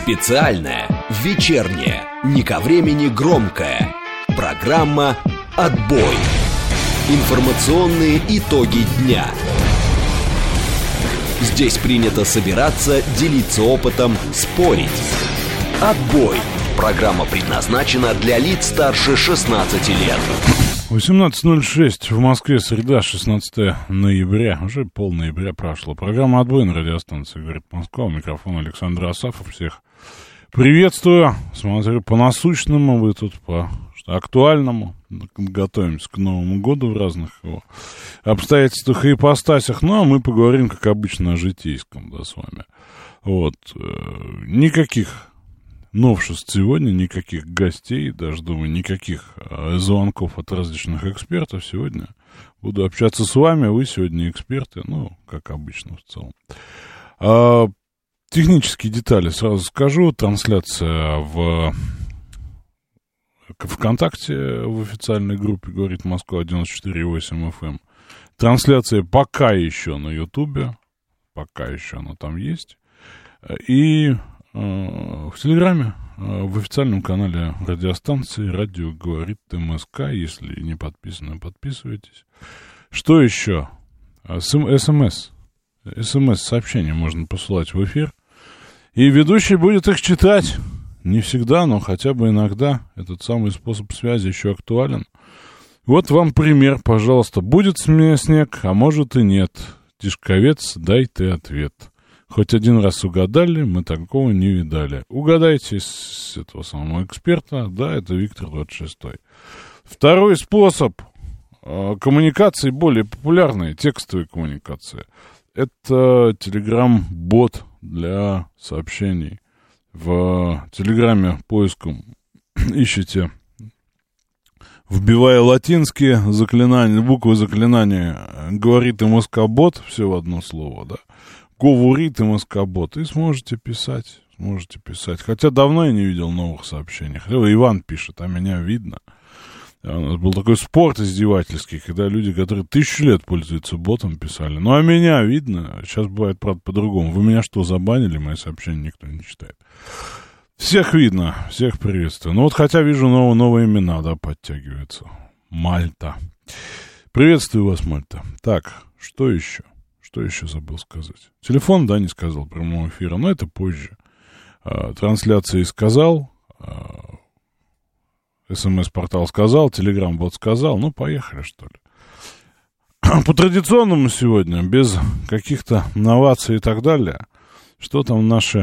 Специальная, вечерняя, не ко времени громкая программа «Отбой». Информационные итоги дня. Здесь принято собираться, делиться опытом, спорить. «Отбой». Программа предназначена для лиц старше 16 лет. 18:06 в Москве, среда, 16 ноября. Уже полноября прошло. Программа «Отбой» на радиостанции «Говорит Москва». У микрофона Александр Асафов. Всех приветствую. Смотрю, по насущному вы тут, по актуальному. Готовимся к Новому году в разных его обстоятельствах и ипостасях. Ну, а мы поговорим, как обычно, о житейском, да, с вами. Вот. Никаких новшеств сегодня, никаких гостей, даже, думаю, никаких звонков от различных экспертов. Сегодня буду общаться с вами, вы сегодня эксперты, ну, как обычно в целом. Технические детали сразу скажу. Трансляция в ВКонтакте в официальной группе «Говорит Москва» 94,8 FM. Трансляция пока еще на Ютубе, пока еще она там есть. И в Телеграме, в официальном канале радиостанции «Радио говорит МСК». Если не подписаны, подписывайтесь. Что еще? СМС-сообщения можно посылать в эфир. И ведущий будет их читать. Не всегда, но хотя бы иногда. Этот самый способ связи еще актуален. Вот вам пример, пожалуйста. Будет снег, а может и нет. Тишковец, дай ты ответ. Хоть один раз угадали, мы такого не видали. Угадайте с этого самого эксперта. Да, это Виктор 26. Второй способ коммуникации, более популярной, текстовой коммуникации. Это Telegram-бот для сообщений. В Телеграме поиском ищите, вбивая латинские заклинания, буквы заклинания, говорит МСК-бот, все в одно слово, да. Говорит МСК-бот, и сможете писать. Хотя давно я не видел новых сообщений. Хотя Иван пишет, а меня видно. У нас был такой спорт издевательский, когда люди, которые 1000 лет пользуются ботом, писали. Ну, а меня видно. Сейчас бывает, правда, по-другому. Вы меня что, забанили? Мои сообщения никто не читает. Всех видно, всех приветствую. Ну, вот хотя вижу новые имена, да, подтягиваются. Мальта. Приветствую вас, Мальта. Так, что еще? Что еще забыл сказать? Телефон, да, не сказал прямого эфира, но это позже. Трансляции сказал, СМС-портал сказал, Телеграм-бот сказал. Ну, поехали, что ли. По традиционному сегодня, без каких-то новаций и так далее, что там наши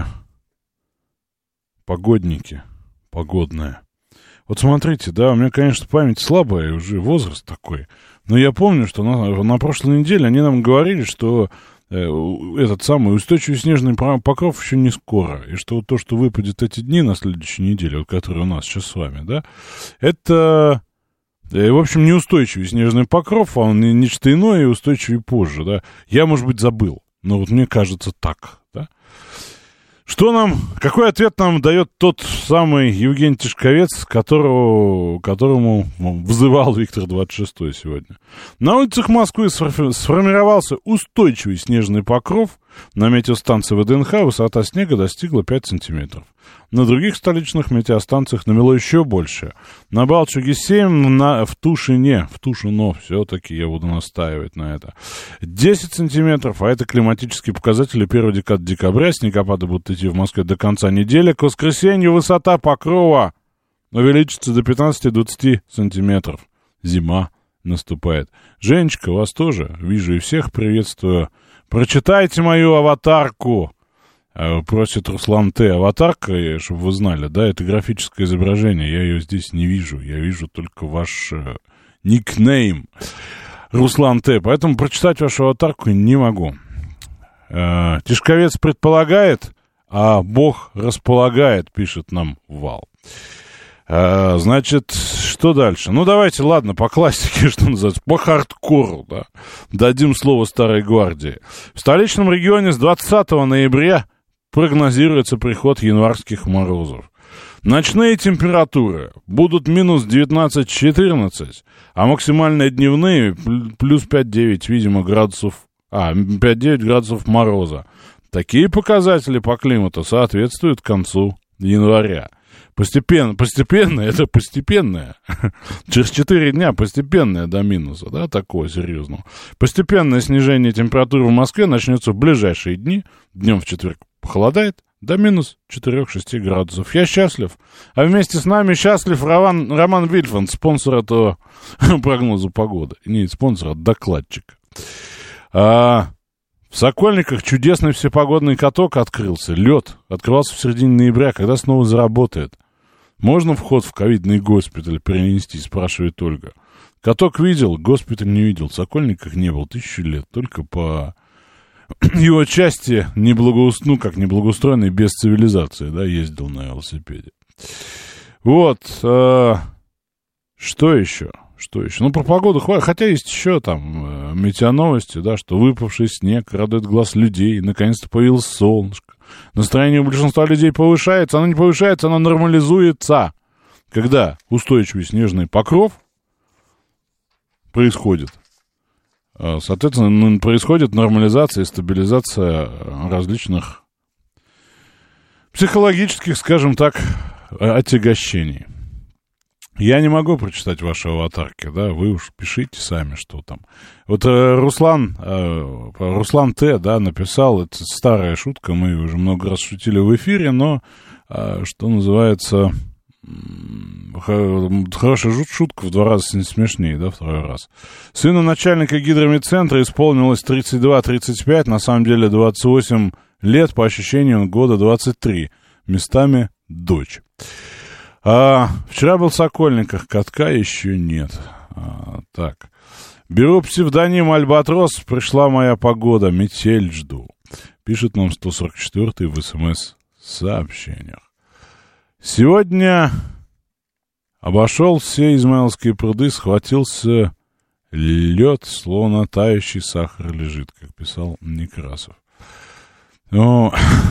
погодники, погодные. Вот смотрите, да, у меня, конечно, память слабая, уже возраст такой. Но я помню, что на прошлой неделе они нам говорили, что этот самый устойчивый снежный покров еще не скоро. И что вот то, что выпадет эти дни на следующей неделе, вот, которые у нас сейчас с вами, да, это, в общем, неустойчивый снежный покров, а он нечто иное и устойчивый позже, да. Я, может быть, забыл, но вот мне кажется так, да. Что нам, какой ответ нам дает тот самый Евгений Тишковец, которому взывал Виктор 26 сегодня? На улицах Москвы сформировался устойчивый снежный покров. На метеостанции ВДНХ высота снега достигла 5 сантиметров. На других столичных метеостанциях намело еще больше. На Балчуге 7, в Тушине, все-таки я буду настаивать на это, 10 сантиметров, а это климатические показатели первой декады декабря. Снегопады будут идти в Москве до конца недели. К воскресенью высота покрова увеличится до 15-20 сантиметров. Зима наступает. Женечка, вас тоже вижу и всех приветствую. Прочитайте мою аватарку. Просит Руслан Т. Аватарка, чтобы вы знали, да, это графическое изображение. Я ее здесь не вижу. Я вижу только ваш никнейм. Руслан Т. Поэтому прочитать вашу аватарку не могу. Тишковец предполагает, а Бог располагает, пишет нам Вал. Значит, что дальше? Ну, давайте, ладно, по классике, что называется, по хардкору, да. Дадим слово Старой Гвардии. В столичном регионе с 20 ноября прогнозируется приход январских морозов. Ночные температуры будут минус 19-14, а максимальные дневные плюс 5-9, видимо, градусов, 5-9 градусов мороза. Такие показатели по климату соответствуют концу января. Постепенно, это постепенное. Через 4 дня постепенное до минуса, да, такого серьезного. Постепенное снижение температуры в Москве начнется в ближайшие дни. Днем в четверг похолодает до минус 4-6 градусов. Я счастлив. А вместе с нами счастлив Роман Вильфанд, спонсор этого прогноза погоды. Не спонсор, а докладчик. В Сокольниках чудесный всепогодный каток открылся. Лед открывался в середине ноября. Когда снова заработает? Можно вход в ковидный госпиталь перенести, спрашивает Ольга. Каток видел, госпиталь не видел. В Сокольниках не был 1000 лет. Только по его части как неблагоустроенный, без цивилизации, да, ездил на велосипеде. Вот. Что еще? Ну, про погоду хватит. Хотя есть еще там метеоновости, да, что выпавший снег радует глаз людей. Наконец-то появилось солнышко. Настроение у большинства людей повышается. Оно не повышается, оно нормализуется. Когда устойчивый снежный покров происходит, соответственно, происходит нормализация и стабилизация различных психологических, скажем так, отягощений. Я не могу прочитать ваши аватарки, да, вы уж пишите сами, что там. Вот Руслан Т, да, написал, это старая шутка, мы ее уже много раз шутили в эфире, но, что называется, хорошая шутка в 2 раза смешнее, да, второй раз. Сыну начальника гидромедцентра исполнилось 32-35, на самом деле 28 лет, по ощущениям года 23, местами дочь. Вчера был в Сокольниках, катка еще нет. Так. Беру псевдоним Альбатрос, пришла моя погода, метель жду. Пишет нам 144-й в СМС-сообщениях. Сегодня обошел все Измайловские пруды, схватился лед, словно тающий сахар лежит, как писал Некрасов. Ну,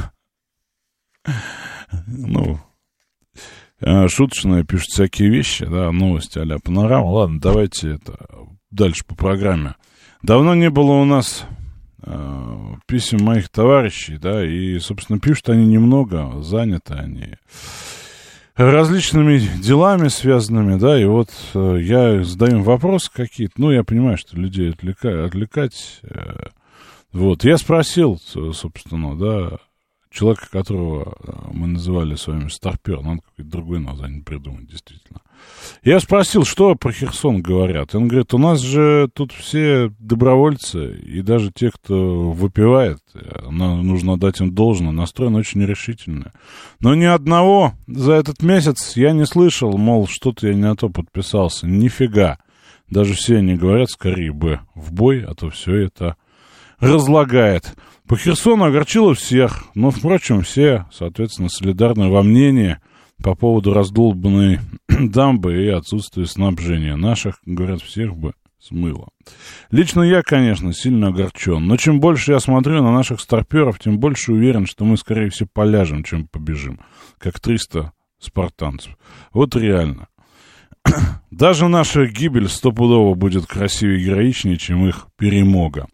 шуточные пишут всякие вещи, да, новости а-ля Панорама. Ладно, давайте это дальше по программе. Давно не было у нас писем моих товарищей, да, и, собственно, пишут они немного, заняты они различными делами связанными, да, и вот я задаю им вопросы какие-то, ну, я понимаю, что людей отвлекать, вот, я спросил, собственно, да, человека, которого мы называли с вами старпер, надо какое-то другое название придумать, действительно. Я спросил, что про Херсон говорят. Он говорит, у нас же тут все добровольцы, и даже те, кто выпивает, нужно дать им должное, настроен очень нерешительно. Но ни одного за этот месяц я не слышал, мол, что-то я не на то подписался. Нифига. Даже все они говорят, скорее бы в бой, а то все это разлагает. По Херсону огорчило всех, но, впрочем, все, соответственно, солидарны во мнении по поводу раздолбанной дамбы и отсутствия снабжения. Наших, говорят, всех бы смыло. Лично я, конечно, сильно огорчен, но чем больше я смотрю на наших старперов, тем больше уверен, что мы, скорее всего, поляжем, чем побежим, как 300 спартанцев. Вот реально. Даже наша гибель стопудово будет красивее и героичнее, чем их перемога.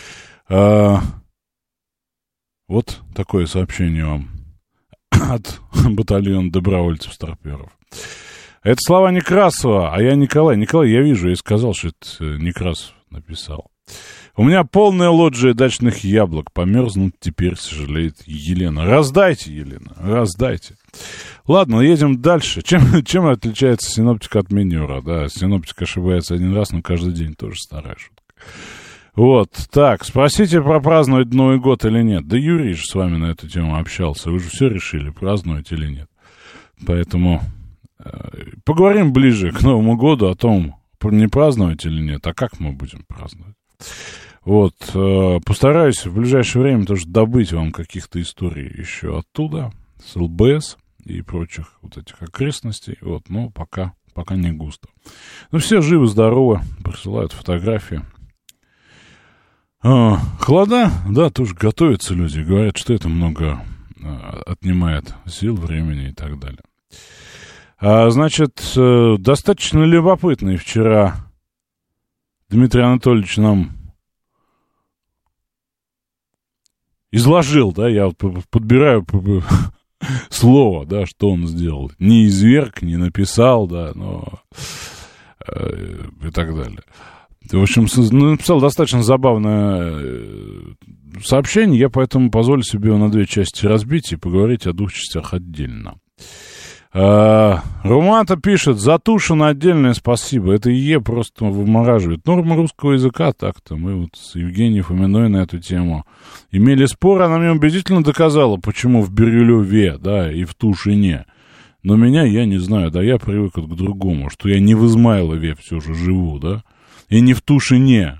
Вот такое сообщение вам от батальона добровольцев-старперов. Это слова Некрасова, а я Николай. Николай, я вижу, я сказал, что это Некрасов написал. У меня полная лоджия дачных яблок. Померзнут теперь, сожалеет Елена. Раздайте, Елена, раздайте. Ладно, едем дальше. Чем отличается синоптик от минера? Да, синоптик ошибается один раз, но каждый день тоже старая шутка. Вот, так, спросите, про праздновать Новый год или нет. Да Юрий же с вами на эту тему общался. Вы же все решили, праздновать или нет. Поэтому поговорим ближе к Новому году о том, не праздновать или нет, а как мы будем праздновать. Вот, постараюсь в ближайшее время тоже добыть вам каких-то историй еще оттуда, с ЛБС и прочих вот этих окрестностей. Вот, но пока не густо. Ну, все живы-здоровы, присылают фотографии. Холода, да, тоже готовятся люди. Говорят, что это много отнимает сил, времени и так далее. Значит, достаточно любопытный вчера Дмитрий Анатольевич нам изложил, да, я вот подбираю слово, да, что он сделал. Не изверг, не написал, да, но и так далее. В общем, написал достаточно забавное сообщение, я поэтому позволю себе его на две части разбить и поговорить о двух частях отдельно. Румата пишет: Затушино отдельное спасибо. Это ИЕ просто вымораживает. Норма русского языка так-то. Мы вот с Евгением Фоминой на эту тему имели спор. Она мне убедительно доказала, почему в Бирюлеве, да, и в Тушине. Но меня, я не знаю, да, я привык к другому, что я не в Измайлове все же живу, да, и не в Тушине.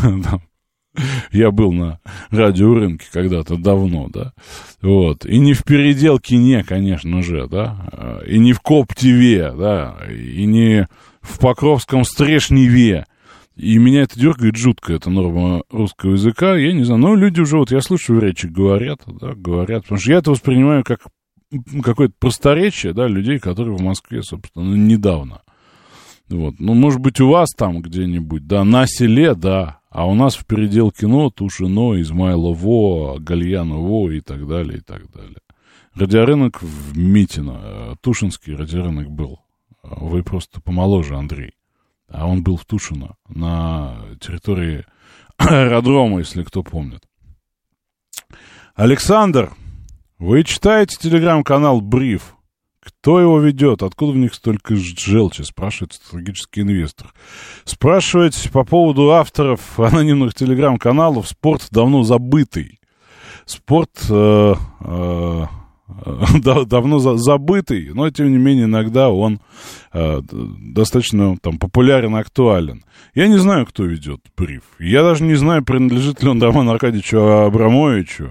Я был на радиорынке когда-то давно, да, вот, и не в Переделкине, конечно же, да, и не в Коптеве, да, и не в Покровском Стрешневе, и меня это дергает жутко, эта норма русского языка, я не знаю, но люди уже, вот я слышу, речи говорят, да, говорят, потому что я это воспринимаю как какое-то просторечие, да, людей, которые в Москве, собственно, недавно, вот, ну, может быть, у вас там где-нибудь, да, на селе, да, а у нас в Переделкино, Тушино, Измайлово, Гальяново и так далее, и так далее. Радиорынок в Митино, Тушинский радиорынок был. Вы просто помоложе, Андрей. А он был в Тушино, на территории аэродрома, если кто помнит. Александр, вы читаете телеграм-канал «Бриф»? Кто его ведет? Откуда в них столько желчи? Спрашивает стратегический инвестор. Спрашивать по поводу авторов анонимных телеграм-каналов. Спорт давно забытый. Спорт давно забытый, но, тем не менее, иногда он достаточно там популярен и актуален. Я не знаю, кто ведет «Бриф». Я даже не знаю, принадлежит ли он Роману Аркадьевичу Абрамовичу.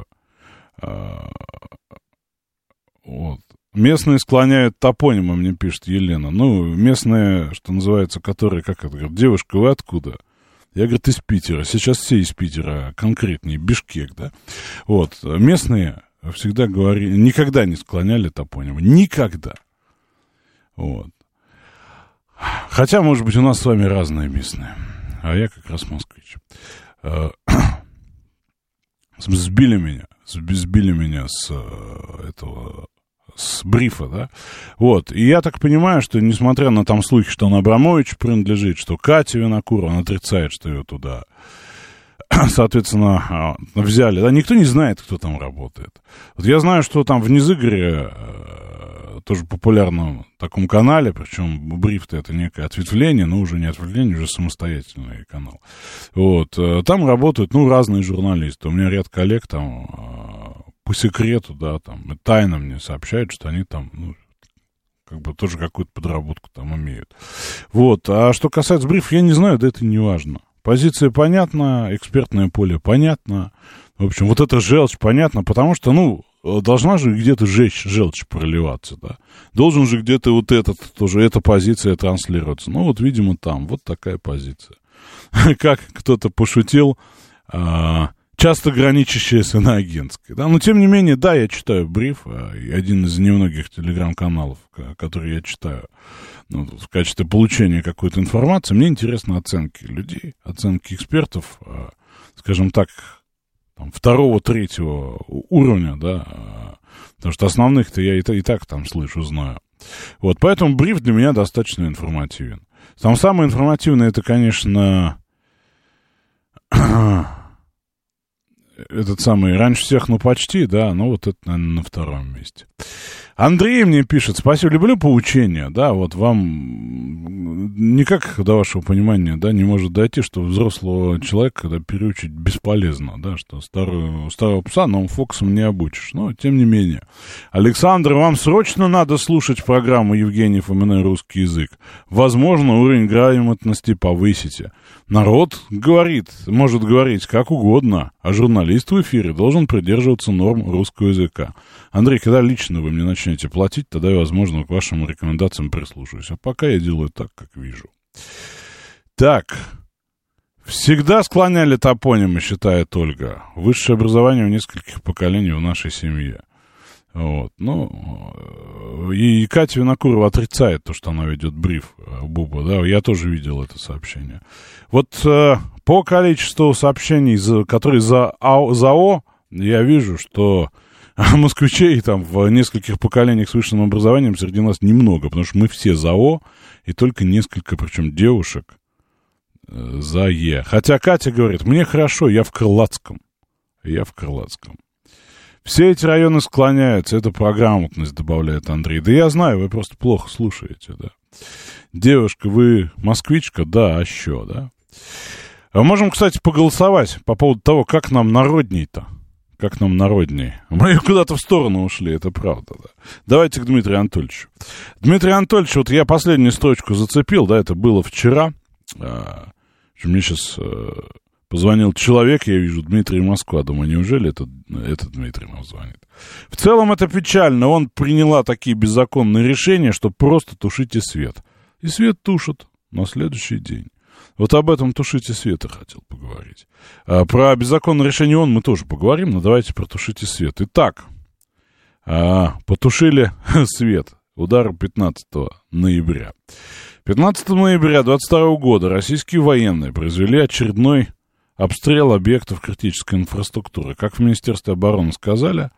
Вот. Местные склоняют топонимы, мне пишет Елена. Ну, местные, что называется, которые, как это говорят, девушка, вы откуда? Я, говорит, из Питера. Сейчас все из Питера, конкретнее, Бишкек, да? Вот, местные всегда говорили, никогда не склоняли топонимы. Никогда. Вот. Хотя, может быть, у нас с вами разные местные. А я как раз москвич. Сбили меня с этого... с брифа, да, вот, и я так понимаю, что, несмотря на там слухи, что он Абрамовичу принадлежит, что Катя Винокурова, он отрицает, что ее туда, соответственно, взяли, да, никто не знает, кто там работает. Вот я знаю, что там в Низыгоре, тоже популярном таком канале, причем бриф-то это некое ответвление, но уже не ответвление, уже самостоятельный канал, вот, там работают, ну, разные журналисты, у меня ряд коллег там, по секрету, да, там, тайно мне сообщают, что они там, ну, как бы тоже какую-то подработку там имеют. Вот, а что касается брифа, я не знаю, да это не важно. Позиция понятна, экспертное поле понятно, в общем, вот эта желчь понятна, потому что, ну, должна же где-то желчь проливаться, да. Должен же где-то вот этот, тоже эта позиция транслироваться. Ну, вот, видимо, там, вот такая позиция. Как кто-то пошутил, часто граничащая с иноагентской. Да? Но, тем не менее, да, я читаю бриф, один из немногих телеграм-каналов, который я читаю, ну, в качестве получения какой-то информации. Мне интересны оценки людей, оценки экспертов, скажем так, там, 2-3 уровня, да, потому что основных-то я и так там слышу, знаю. Вот, поэтому бриф для меня достаточно информативен. Там самое информативное, это, конечно... этот самый «Раньше всех, но почти», да, ну вот это, наверное, на втором месте. Андрей мне пишет: спасибо, люблю поучения, да, вот вам никак до вашего понимания, да, не может дойти, что взрослого человека, когда переучить бесполезно, да, что старого пса новым фокусом не обучишь, но тем не менее. Александр, вам срочно надо слушать программу Евгения Фоминой «Русский язык». Возможно, уровень грамотности повысите. Народ говорит, может говорить как угодно, а журналист в эфире должен придерживаться норм русского языка. Андрей, когда лично вы мне начнете платить, тогда я, возможно, к вашим рекомендациям прислушаюсь. А пока я делаю так, как вижу. Так. Всегда склоняли топонимы, считает Ольга. Высшее образование в нескольких поколений в нашей семье. Вот. Ну, и Катя Винокурова отрицает то, что она ведет бриф, Буба, да, я тоже видел это сообщение. Вот по количеству сообщений, которые за АО, я вижу, что москвичей там в нескольких поколениях с высшим образованием среди нас немного, потому что мы все за О, и только несколько, причем девушек, за Е. Хотя Катя говорит, мне хорошо, я в Крылатском. Все эти районы склоняются, это про грамотность, добавляет Андрей. Да я знаю, вы просто плохо слушаете, да. Девушка, вы москвичка? Да, а что, да? А можем, кстати, поголосовать по поводу того, как нам народней-то. Как нам народней. Мы куда-то в сторону ушли, это правда, да. Давайте к Дмитрию Анатольевичу. Дмитрий Анатольевич, вот я последнюю строчку зацепил, да, это было вчера. Мне сейчас позвонил человек, я вижу, Дмитрий Москва, думаю, неужели это Дмитрий нам звонит? В целом это печально, он приняла такие беззаконные решения, что просто тушите свет. И свет тушат на следующий день. Вот об этом «Тушите свет» я хотел поговорить. Про беззаконное решение мы тоже поговорим, но давайте про «Тушите свет». Итак, потушили свет. Удар 15 ноября. 15 ноября 2022 года российские военные произвели очередной обстрел объектов критической инфраструктуры. Как в Министерстве обороны сказали,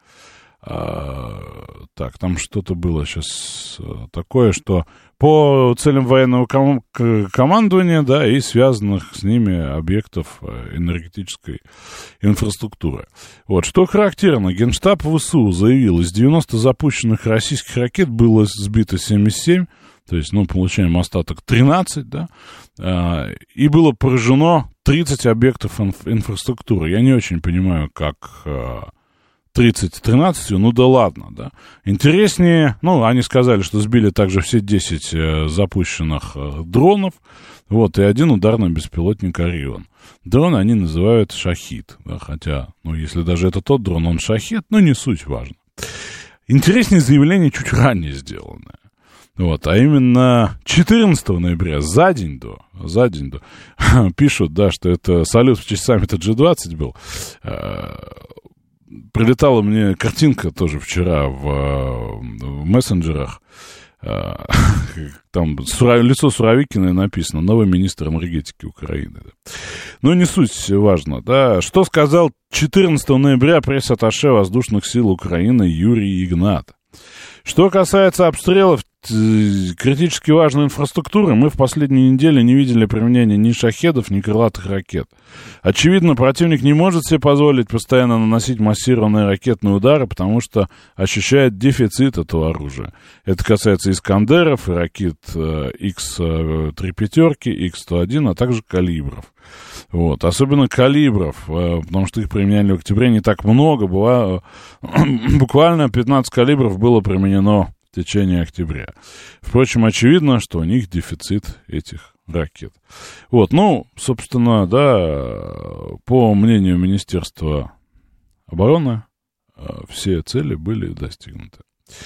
так, там что-то было сейчас такое, что по целям военного командования, да, и связанных с ними объектов энергетической инфраструктуры. Вот, что характерно, Генштаб ВСУ заявил, из 90 запущенных российских ракет было сбито 77, то есть, получаем остаток 13, да, и было поражено 30 объектов инфраструктуры. Я не очень понимаю, как 30-13, да ладно, да. Интереснее, они сказали, что сбили также все 10 запущенных дронов, вот, и один ударный беспилотник «Орион». Дрон они называют «Шахид», да, хотя, если даже это тот дрон, он «Шахед», не суть важно. Интереснее заявление чуть ранее сделанное. Вот, а именно 14 ноября, за день до, пишут, да, что это салют в честь саммита G20 был. Прилетала мне картинка тоже вчера в мессенджерах. Там лицо Суровикиной написано, новый министр энергетики Украины. Да. Не суть важно, да. Что сказал 14 ноября пресс-атташе воздушных сил Украины Юрий Игнат? Что касается обстрелов критически важной инфраструктуры, мы в последние недели не видели применения ни шахедов, ни крылатых ракет. Очевидно, противник не может себе позволить постоянно наносить массированные ракетные удары, потому что ощущает дефицит этого оружия. Это касается «Искандеров», и ракет Х-3 пятерки, Х-101, а также калибров. Вот. Особенно калибров, потому что их применяли в октябре не так много. Буквально 15 калибров было применено в течение октября. Впрочем, очевидно, что у них дефицит этих ракет. Вот, собственно, да, по мнению Министерства обороны, все цели были достигнуты.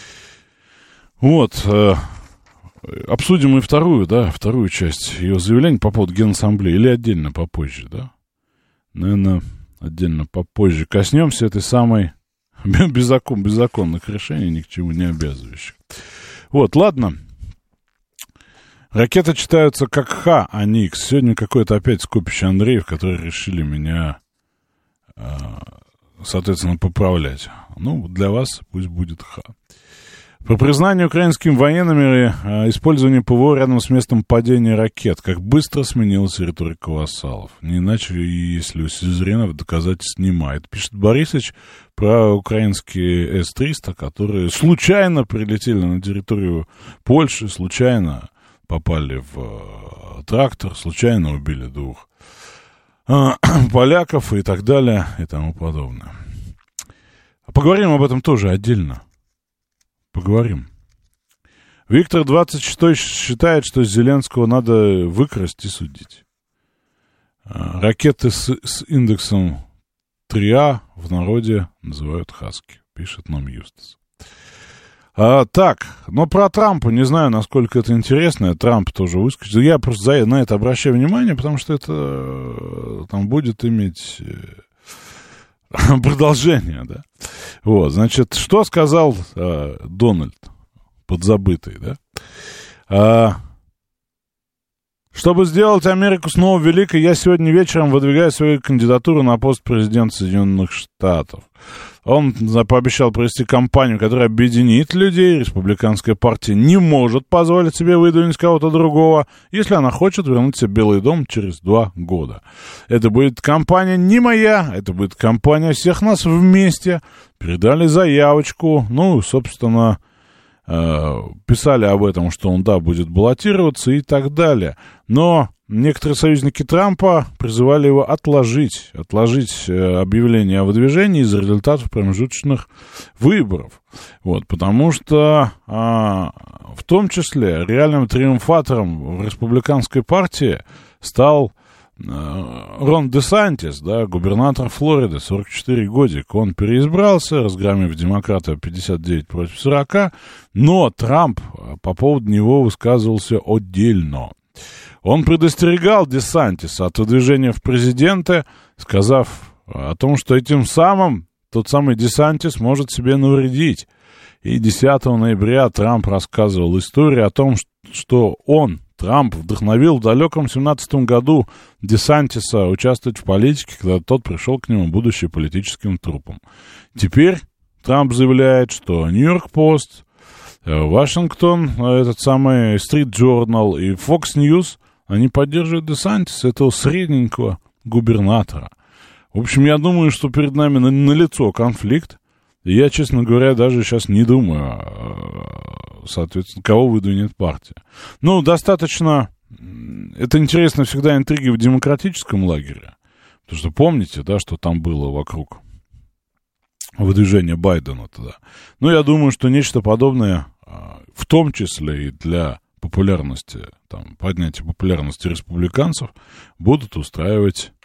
Вот, обсудим и вторую часть ее заявления по поводу Генассамблеи, или отдельно попозже, да? Наверное, отдельно попозже коснемся этой самой беззаконных решений, ни к чему не обязывающих. Вот, ладно. Ракеты читаются как Х, а не Х. Сегодня какое-то опять скопище Андреев, которые решили меня, соответственно, поправлять. Для вас пусть будет Х. По признанию украинскими военными, использование ПВО рядом с местом падения ракет, как быстро сменилась риторика вассалов. Не иначе, если у сюзеренов доказательств снимает. Пишет Борисович про украинские С-300, которые случайно прилетели на территорию Польши, случайно попали в трактор, случайно убили 2 поляков и так далее и тому подобное. Поговорим об этом тоже отдельно. Поговорим. Виктор 26 считает, что Зеленского надо выкрасть и судить. Ракеты с индексом 3А в народе называют хаски, пишет нам Юстас. Так, но про Трампа, не знаю, насколько это интересно, Трамп тоже выскочил. Я просто на это обращаю внимание, потому что это там будет иметь продолжение, да. Вот, значит, что сказал Дональд, подзабытый, да? Чтобы сделать Америку снова великой, я сегодня вечером выдвигаю свою кандидатуру на пост президента Соединенных Штатов. Он пообещал провести кампанию, которая объединит людей. Республиканская партия не может позволить себе выдвинуть кого-то другого, если она хочет вернуть себе Белый дом через 2 года. Это будет кампания не моя, это будет кампания всех нас вместе. Передали заявочку, собственно, писали об этом, что он, будет баллотироваться и так далее. Но некоторые союзники Трампа призывали его отложить объявление о выдвижении из-за результатов промежуточных выборов. Потому что в том числе реальным триумфатором в республиканской партии стал Рон Десантис, губернатор Флориды, 44 годика. Он переизбрался, разгромив демократа 59 против 40, но Трамп по поводу него высказывался отдельно. Он предостерегал Десантиса от выдвижения в президенты, сказав о том, что этим самым тот самый Десантис может себе навредить. И 10 ноября Трамп рассказывал историю о том, что Трамп вдохновил в далеком 17 году Десантиса участвовать в политике, когда тот пришел к нему, будучи политическим трупом. Теперь Трамп заявляет, что Нью-Йорк Пост, Вашингтон, этот самый Street Journal и Fox News, они поддерживают Десантиса, этого средненького губернатора. В общем, я думаю, что перед нами налицо конфликт. И я, честно говоря, даже сейчас не думаю, соответственно, кого выдвинет партия. Достаточно... Это интересно всегда интриги в демократическом лагере. Потому что помните, что там было вокруг выдвижения Байдена тогда. Я думаю, что нечто подобное, в том числе и для популярности, поднятия популярности республиканцев, будут устраивать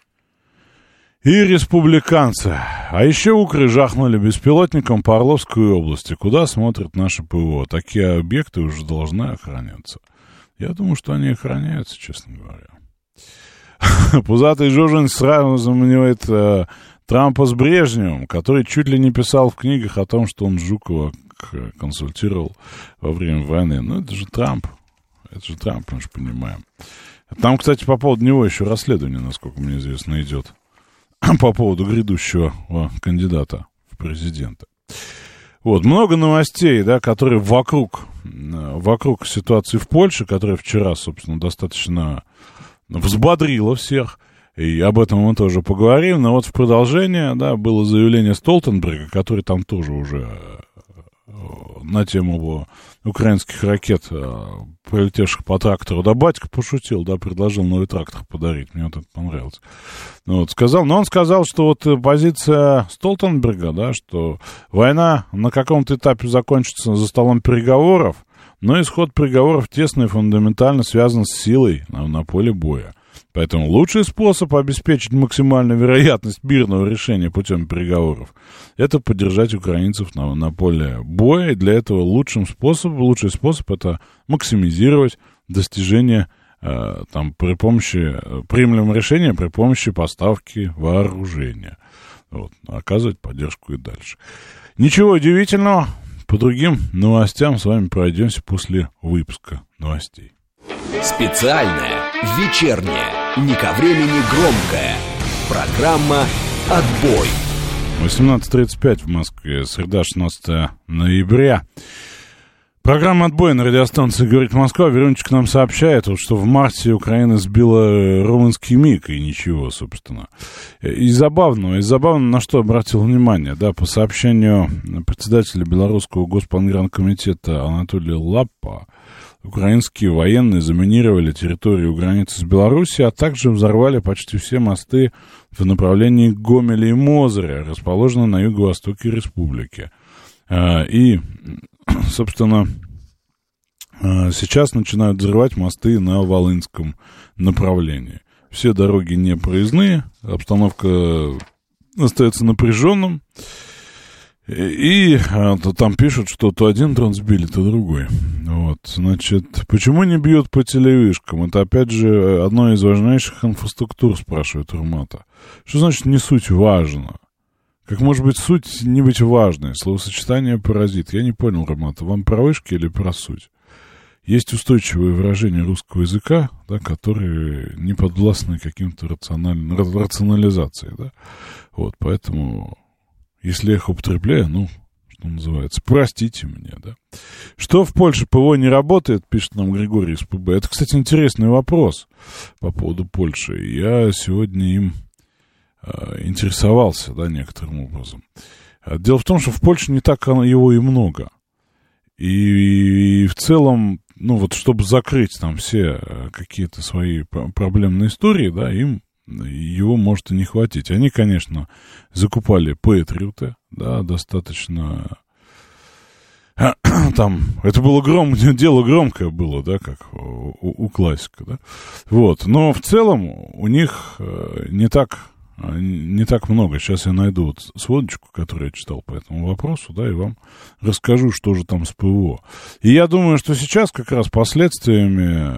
и республиканцы. А еще укры жахнули беспилотником по Орловской области. Куда смотрят наши ПВО? Такие объекты уже должны охраняться. Я думаю, что они охраняются, честно говоря. Пузатый Жожин сразу заменяет Трампа с Брежневым, который чуть ли не писал в книгах о том, что он Жукова консультировал во время войны. Это же Трамп. Мы же понимаем. Там, кстати, по поводу него еще расследование, насколько мне известно, идет. По поводу грядущего кандидата в президенты. Много новостей, которые вокруг ситуации в Польше, которая вчера, собственно, достаточно взбодрила всех, и об этом мы тоже поговорим, но в продолжение, было заявление Столтенберга, который там тоже уже на тему украинских ракет, прилетевших по трактору, батька пошутил, предложил новый трактор подарить, мне это понравилось. Он сказал, что позиция Столтенберга, что война на каком-то этапе закончится за столом переговоров, но исход переговоров тесно и фундаментально связан с силой на поле боя. Поэтому лучший способ обеспечить максимальную вероятность мирного решения путем переговоров — это поддержать украинцев на поле боя. И для этого лучший способ — это максимизировать достижение при помощи приемлемого решения, при помощи поставки вооружения. Оказывать поддержку и дальше. Ничего удивительного. По другим новостям с вами пройдемся после выпуска новостей. Специальная, вечерняя, не ко времени громкая программа «Отбой». 18:35 в Москве, среда, 16 ноября. Программа «Отбой» на радиостанции «Говорит Москва». Верунчик нам сообщает, что в марте Украина сбила румынский МиГ, и ничего, собственно. И забавно, на что обратил внимание, по сообщению председателя Белорусского госпогранкомитета Анатолия Лаппа, украинские военные заминировали территорию границы с Белоруссией, а также взорвали почти все мосты в направлении Гомеля и Мозыря, расположенные на юго-востоке республики. И, собственно, сейчас начинают взрывать мосты на Волынском направлении. Все дороги не проездные, обстановка остается напряженным. И там пишут, что то один дрон сбили, то другой. Почему не бьют по телевышкам? Это, опять же, одно из важнейших инфраструктур, спрашивает Румата. Что значит не суть важно? Как может быть суть не быть важной? Словосочетание паразит. Я не понял, Румата, вам про вышки или про суть? есть устойчивые выражения русского языка, да, которые не подвластны каким-то рационализации, да. Вот, поэтому, если я их употребляю, ну, что называется, простите меня, да. Что в Польше ПВО не работает, пишет нам Григорий из ПБ. Это, кстати, интересный вопрос по поводу Польши. Я сегодня им интересовался, да, некоторым образом. Дело в том, что в Польше не так его и много. И в целом, ну вот, чтобы закрыть там все какие-то свои проблемные истории, да, им его может и не хватить. Они, конечно, закупали Патриоты, да, достаточно... Там, это было дело громкое было, да, как у классика, да. Вот, но в целом у них не так много. Сейчас я найду вот сводочку, которую я читал по этому вопросу, да, и вам расскажу, что же там с ПВО. И я думаю, что сейчас как раз последствиями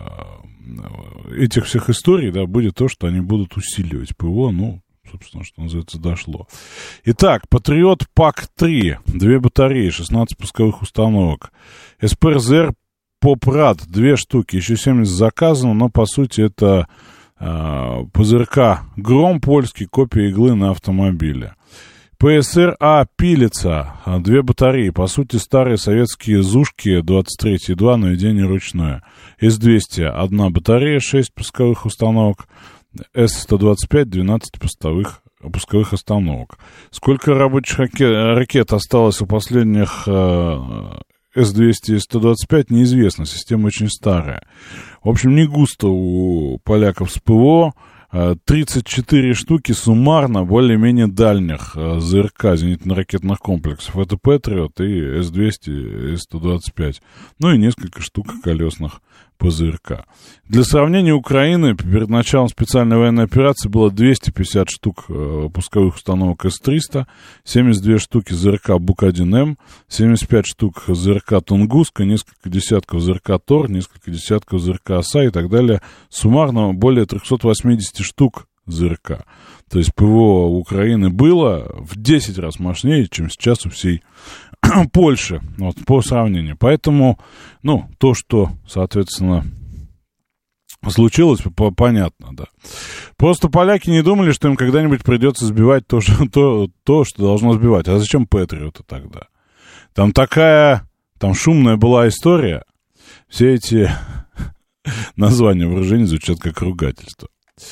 этих всех историй, да, будет то, что они будут усиливать ПВО, ну, собственно, что называется, дошло. Итак, Патриот ПАК-3, 2 батареи, 16 пусковых установок. СПРЗР ПОПРАД, 2 штуки, еще 70 заказано, но, по сути, это ПЗРК «Гром» польский, копия иглы на автомобиле. ПСР-А «Пилица», 2 батареи, по сути, старые советские ЗУшки 23,2, наведение ручное. С-200, 1 батарея, 6 пусковых установок. С-125, 12 пусковых установок. Сколько рабочих ракет осталось у последних С-200 и С-125, неизвестно. Система очень старая. В общем, не густо у поляков с ПВО. 34 штуки суммарно более-менее дальних ЗРК, зенитно-ракетных комплексов. Это Патриот и С-200 и С-125. Ну и несколько штук колесных ПЗРК. Для сравнения, Украины перед началом специальной военной операции было 250 штук пусковых установок С-300, 72 штуки ЗРК Бук-1М, 75 штук ЗРК Тунгуска, несколько десятков ЗРК Тор, несколько десятков ЗРК Оса и так далее. Суммарно более 380 штук ЗРК. То есть ПВО Украины было в 10 раз мощнее, чем сейчас у всей Польши, вот, по сравнению. Поэтому, ну, то, что, соответственно, случилось, понятно, да. Просто поляки не думали, что им когда-нибудь придется сбивать то, что должно сбивать. А зачем Патриоты тогда? Там шумная была история. Все эти названия вооружений звучат как ругательство.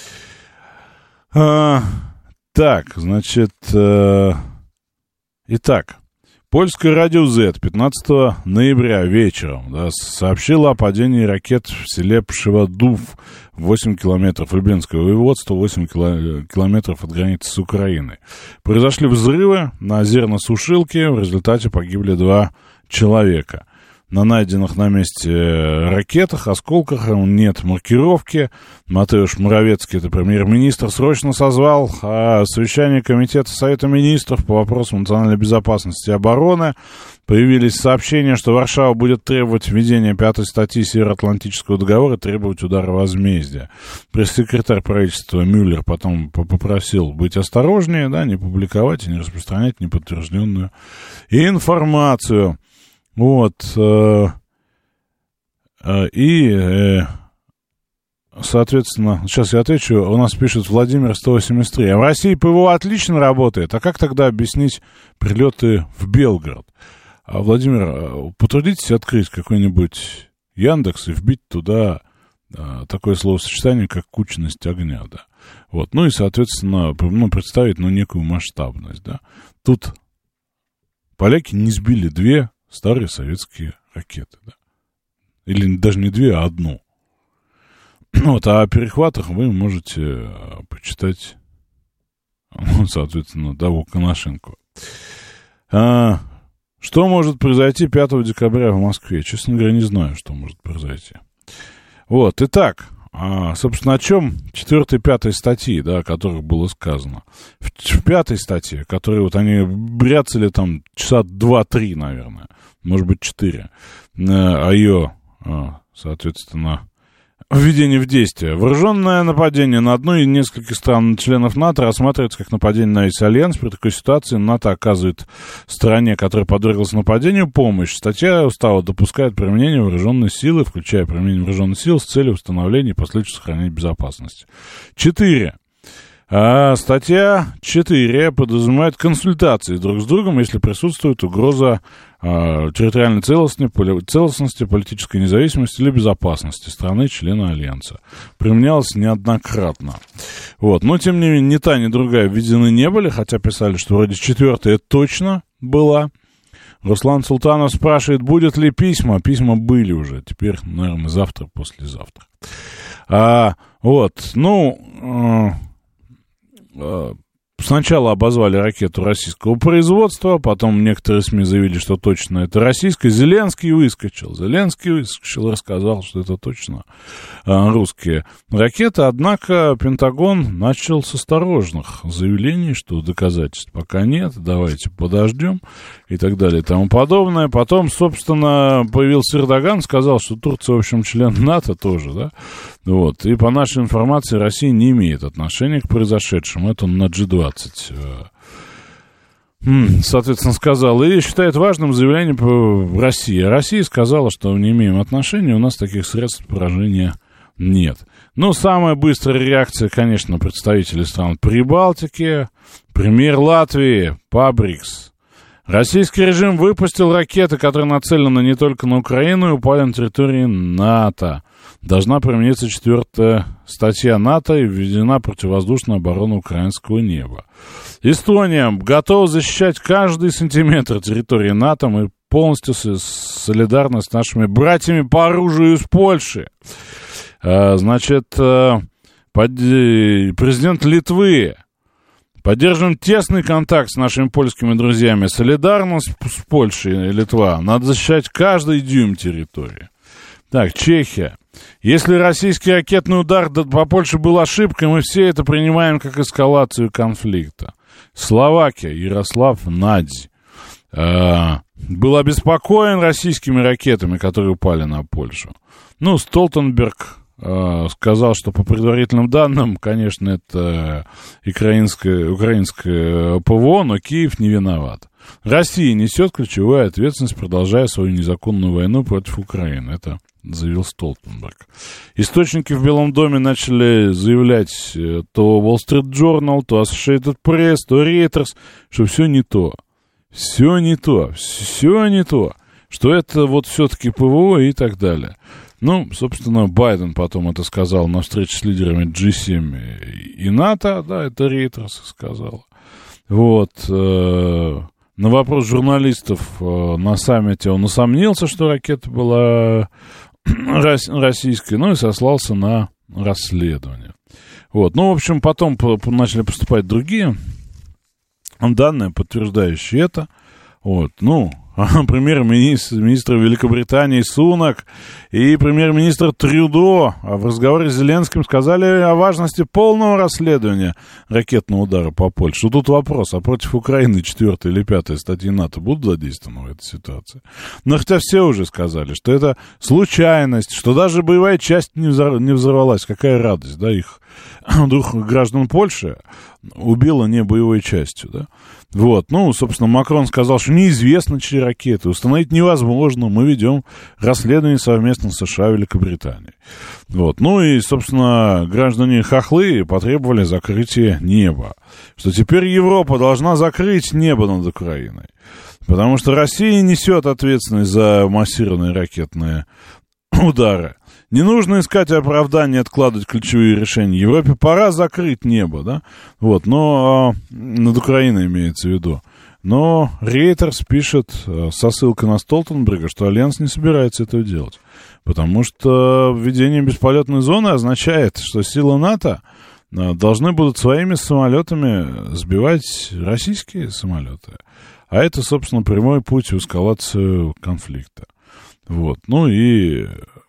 Так, значит, итак. Польское радио Z 15 ноября вечером, да, сообщило о падении ракет в селе Пшеводув, 8 километров, Люблинское воеводство, 8 километров от границы с Украиной. Произошли взрывы на зерносушилке, в результате погибли 2 человека. На найденных на месте ракетах, осколках нет маркировки. Матеуш Моровецкий, это премьер-министр, срочно созвал совещание Комитета Совета Министров по вопросам национальной безопасности и обороны. Появились сообщения, что Варшава будет требовать введения 5-й статьи Североатлантического договора и требовать удара возмездия. Пресс-секретарь правительства Мюллер потом попросил быть осторожнее, да, не публиковать и не распространять неподтвержденную информацию. Вот, соответственно, сейчас я отвечу, у нас пишет Владимир 183. А в России ПВО отлично работает, а как тогда объяснить прилеты в Белгород? Владимир, потрудитесь открыть какой-нибудь Яндекс и вбить туда такое словосочетание, как кучность огня, да. Вот, ну и, соответственно, представить, некую масштабность, да. Тут поляки не сбили 2 старые советские ракеты, да. Или даже не 2, а 1. Вот, а о перехватах вы можете почитать, соответственно, Даву Коношенко. Что может произойти 5 декабря в Москве? Честно говоря, не знаю, что может произойти. Вот, итак, собственно, о чем 4 и 5 статьи, да, о которых было сказано. В 5 статье, которые вот они бряцали там часа 2-3, наверное, может быть, 4, о ее, соответственно, введение в действие. Вооруженное нападение на одну из нескольких стран-членов НАТО рассматривается как нападение на весь альянс. При такой ситуации НАТО оказывает стране, которая подверглась нападению, помощь. Статья устава допускает применение вооруженной силы, включая применение вооруженных сил с целью установления и последующего сохранения безопасности. 4. Статья 4 подразумевает консультации друг с другом, если присутствует угроза территориальной целостности, политической независимости или безопасности страны-члена Альянса. Применялось неоднократно. Вот. Но, тем не менее, ни та, ни другая введены не были, хотя писали, что вроде 4-я точно была. Руслан Султанов спрашивает, будет ли письма. Письма были уже. Теперь, наверное, завтра, послезавтра. Сначала обозвали ракету российского производства, потом некоторые СМИ заявили, что точно это российская. Зеленский выскочил и рассказал, что это точно русские ракеты. Однако Пентагон начал с осторожных заявлений, что доказательств пока нет, давайте подождем и так далее и тому подобное. Потом, собственно, появился Эрдоган, сказал, что Турция, в общем, член НАТО тоже, да? Вот. И по нашей информации Россия не имеет отношения к произошедшему. Это он на G20, соответственно, сказал. И считает важным заявление России. Россия сказала, что не имеем отношения, у нас таких средств поражения нет. Ну, самая быстрая реакция, конечно, представителей стран Прибалтики. Пример Латвии, Пабрикс. Российский режим выпустил ракеты, которые нацелены не только на Украину и упали на территории НАТО. Должна примениться 4-я статья НАТО и введена противовоздушная оборона украинского неба. Эстония готова защищать каждый сантиметр территории НАТО. Мы полностью солидарны с нашими братьями по оружию из Польши. Значит, президент Литвы. Поддерживаем тесный контакт с нашими польскими друзьями. Солидарность с Польшей и Литва. Надо защищать каждый дюйм территории. Так, Чехия. Если российский ракетный удар по Польше был ошибкой, мы все это принимаем как эскалацию конфликта. Словакия. Ярослав Надзь. Был обеспокоен российскими ракетами, которые упали на Польшу. Ну, Столтенберг сказал, что по предварительным данным, конечно, это украинское ПВО, но Киев не виноват. Россия несет ключевую ответственность, продолжая свою незаконную войну против Украины. Это заявил Столтенберг. Источники в Белом доме начали заявлять то Wall Street Journal, то Associated Press, то Reuters, что все не то. Все не то. Что это вот все-таки ПВО и так далее. Ну, собственно, Байден потом это сказал на встрече с лидерами G7 и НАТО, да, это Reuters сказал. Вот. На вопрос журналистов на саммите он усомнился, что ракета была российской, ну и сослался на расследование. Вот. Ну, в общем, потом начали поступать другие данные, подтверждающие это. Вот. Ну, премьер-министр Великобритании Сунак и премьер-министр Трюдо в разговоре с Зеленским сказали о важности полного расследования ракетного удара по Польше. Тут вопрос, а против Украины 4-я или 5-я статьи НАТО будут задействованы в этой ситуации? Но хотя все уже сказали, что это случайность, что даже боевая часть не взорвалась. Какая радость, да, их двух граждан Польши убила не боевой частью, да. Вот, ну, собственно, Макрон сказал, что неизвестно, чьи ракеты, установить невозможно, мы ведем расследование совместно с США и Великобританией. Вот, ну и, собственно, граждане хохлы потребовали закрытия неба, что теперь Европа должна закрыть небо над Украиной, потому что Россия несет ответственность за массированные ракетные удары. Не нужно искать оправдания, откладывать ключевые решения. Европе пора закрыть небо, да? Вот, но над Украиной имеется в виду. Но Reuters пишет со ссылкой на Столтенберга, что Альянс не собирается этого делать. Потому что введение бесполетной зоны означает, что силы НАТО должны будут своими самолетами сбивать российские самолеты. А это, собственно, прямой путь в эскалацию конфликта. Вот, ну и...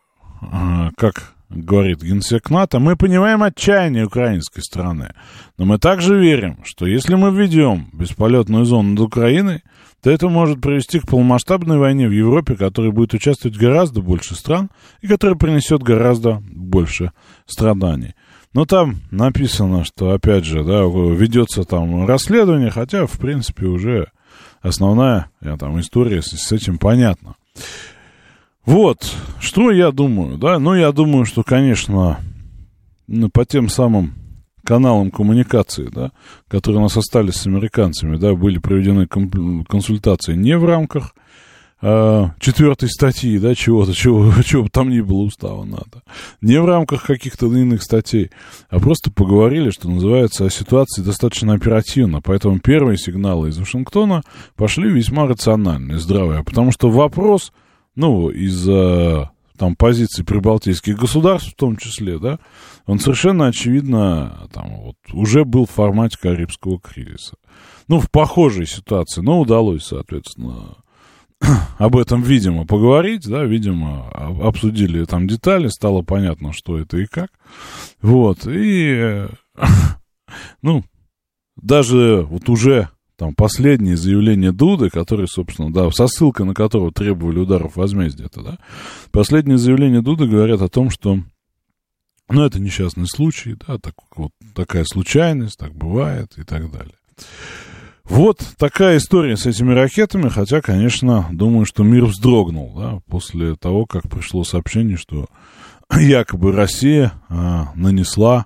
Как говорит генсек НАТО, мы понимаем отчаяние украинской стороны, но мы также верим, что если мы введем бесполетную зону над Украиной, то это может привести к полномасштабной войне в Европе, в которой будет участвовать гораздо больше стран и которая принесет гораздо больше страданий. Но там написано, что, опять же, да, ведется там расследование, хотя, в принципе, уже основная там история с этим понятна. Вот, что я думаю, да, ну, я думаю, что, конечно, по тем самым каналам коммуникации, да, которые у нас остались с американцами, да, были проведены консультации не в рамках 4 статьи, да, чего бы там ни было устава НАТО, не в рамках каких-то иных статей, а просто поговорили, что называется, о ситуации достаточно оперативно, поэтому первые сигналы из Вашингтона пошли весьма рациональные, здравые, потому что вопрос, ну, из-за там позиций прибалтийских государств в том числе, да, он совершенно очевидно там вот уже был в формате Карибского кризиса. Ну, в похожей ситуации, но удалось, соответственно, об этом, видимо, поговорить, да, видимо, обсудили там детали, стало понятно, что это и как. Вот, и, ну, даже вот уже там последние заявления Дуды, которые, собственно, да, со ссылкой на которого требовали ударов возмездия, да, последние заявления Дуды говорят о том, что, ну, это несчастный случай, да, так, вот такая случайность, так бывает и так далее. Вот такая история с этими ракетами, хотя, конечно, думаю, что мир вздрогнул, да, после того, как пришло сообщение, что якобы Россия нанесла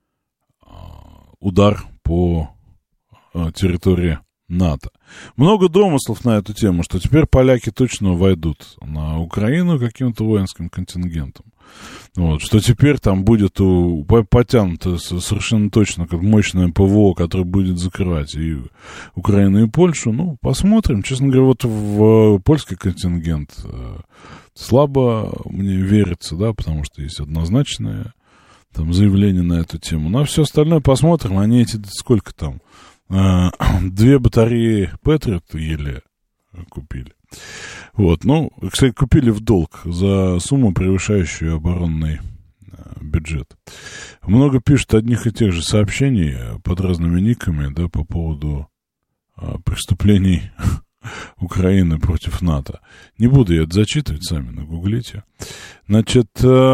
удар по территории НАТО. Много домыслов на эту тему, что теперь поляки точно войдут на Украину каким-то воинским контингентом. Вот, что теперь там будет потянуто совершенно точно как мощное ПВО, которое будет закрывать и Украину, и Польшу. Ну, посмотрим. Честно говоря, вот в польский контингент слабо мне верится, да, потому что есть однозначное там заявление на эту тему. Ну, а все остальное посмотрим. Они эти, сколько там, 2 батареи Патриот еле купили. Вот, ну, кстати, купили в долг за сумму, превышающую оборонный бюджет. Много пишут одних и тех же сообщений под разными никами, да, по поводу преступлений Украины против НАТО. Не буду я это зачитывать, сами нагуглите. Значит,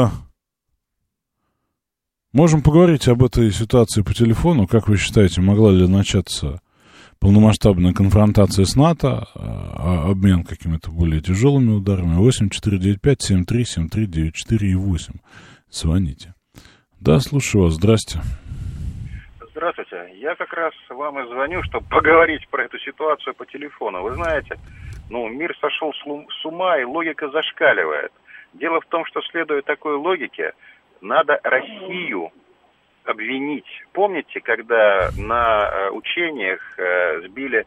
можем поговорить об этой ситуации по телефону. Как вы считаете, могла ли начаться полномасштабная конфронтация с НАТО, обмен какими-то более тяжелыми ударами? 8-495-73-73-94 и 8. Звоните. Да, слушаю вас. Здрасте. Здравствуйте. Я как раз вам и звоню, чтобы поговорить про эту ситуацию по телефону. Вы знаете, ну, мир сошел с ума, и логика зашкаливает. Дело в том, что, следуя такой логике, надо Россию обвинить. Помните, когда на учениях сбили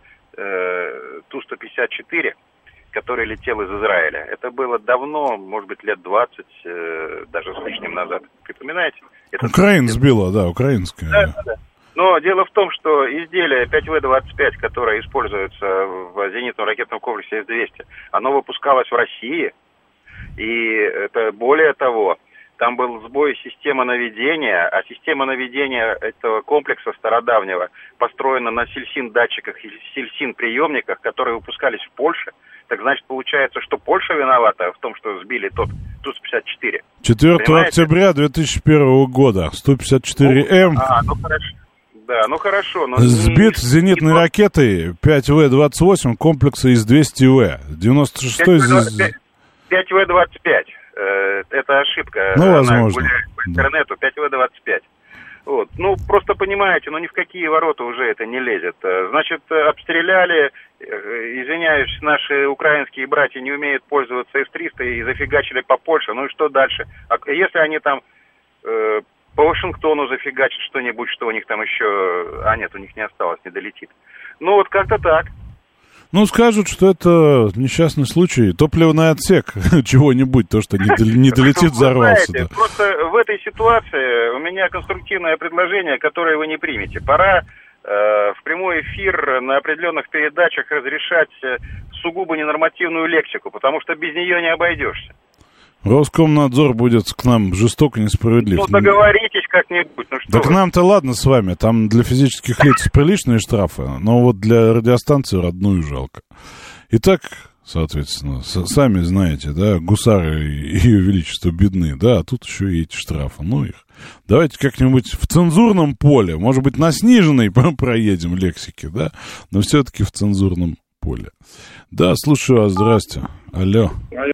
Ту-154, который летел из Израиля? Это было давно, может быть, лет 20, даже с лишним назад. Припоминаете? Украина сбила, да, украинская. Да. Но дело в том, что изделие 5В-25, которое используется в зенитном ракетном комплексе С-200, оно выпускалось в России. И это более того, там был сбой системы наведения, а система наведения этого комплекса стародавнего построена на сельсин-датчиках и сельсин-приемниках, которые выпускались в Польше. Так значит, получается, что Польша виновата в том, что сбили тот Ту-154. 4 октября 2001 года, 154М. Ну хорошо. Да, ну хорошо. Но сбит зенитной ракетой 5В-28 комплекса С-200В. 96-й... 5В-25. Это ошибка. Ну, возможно. Она гуляет по интернету. 5В-25. Вот. Ну, просто понимаете, ни в какие ворота уже это не лезет. Значит, обстреляли, извиняюсь, наши украинские братья не умеют пользоваться С-300 и зафигачили по Польше. Ну и что дальше? А если они там по Вашингтону зафигачат что-нибудь, что у них там еще... А нет, у них не осталось, не долетит. Ну вот как-то так. Ну, скажут, что это несчастный случай, топливный отсек чего-нибудь, то, что не долетит, взорвался. Знаете, да. Просто в этой ситуации у меня конструктивное предложение, которое вы не примете. Пора в прямой эфир на определенных передачах разрешать сугубо ненормативную лексику, потому что без нее не обойдешься. Роскомнадзор будет к нам жестоко несправедлив. Ну, договоритесь как-нибудь. Ну, что так вы? нам-то ладно с вами, там для физических лиц приличные штрафы, но вот для радиостанции родную жалко. Итак, соответственно, сами знаете, да, гусары и Ее Величество бедны, да, а тут еще и эти штрафы, ну их. Давайте как-нибудь в цензурном поле, может быть, на сниженной проедем лексике, да, но все-таки в цензурном поле. Да, слушаю вас, здрасте. Алло.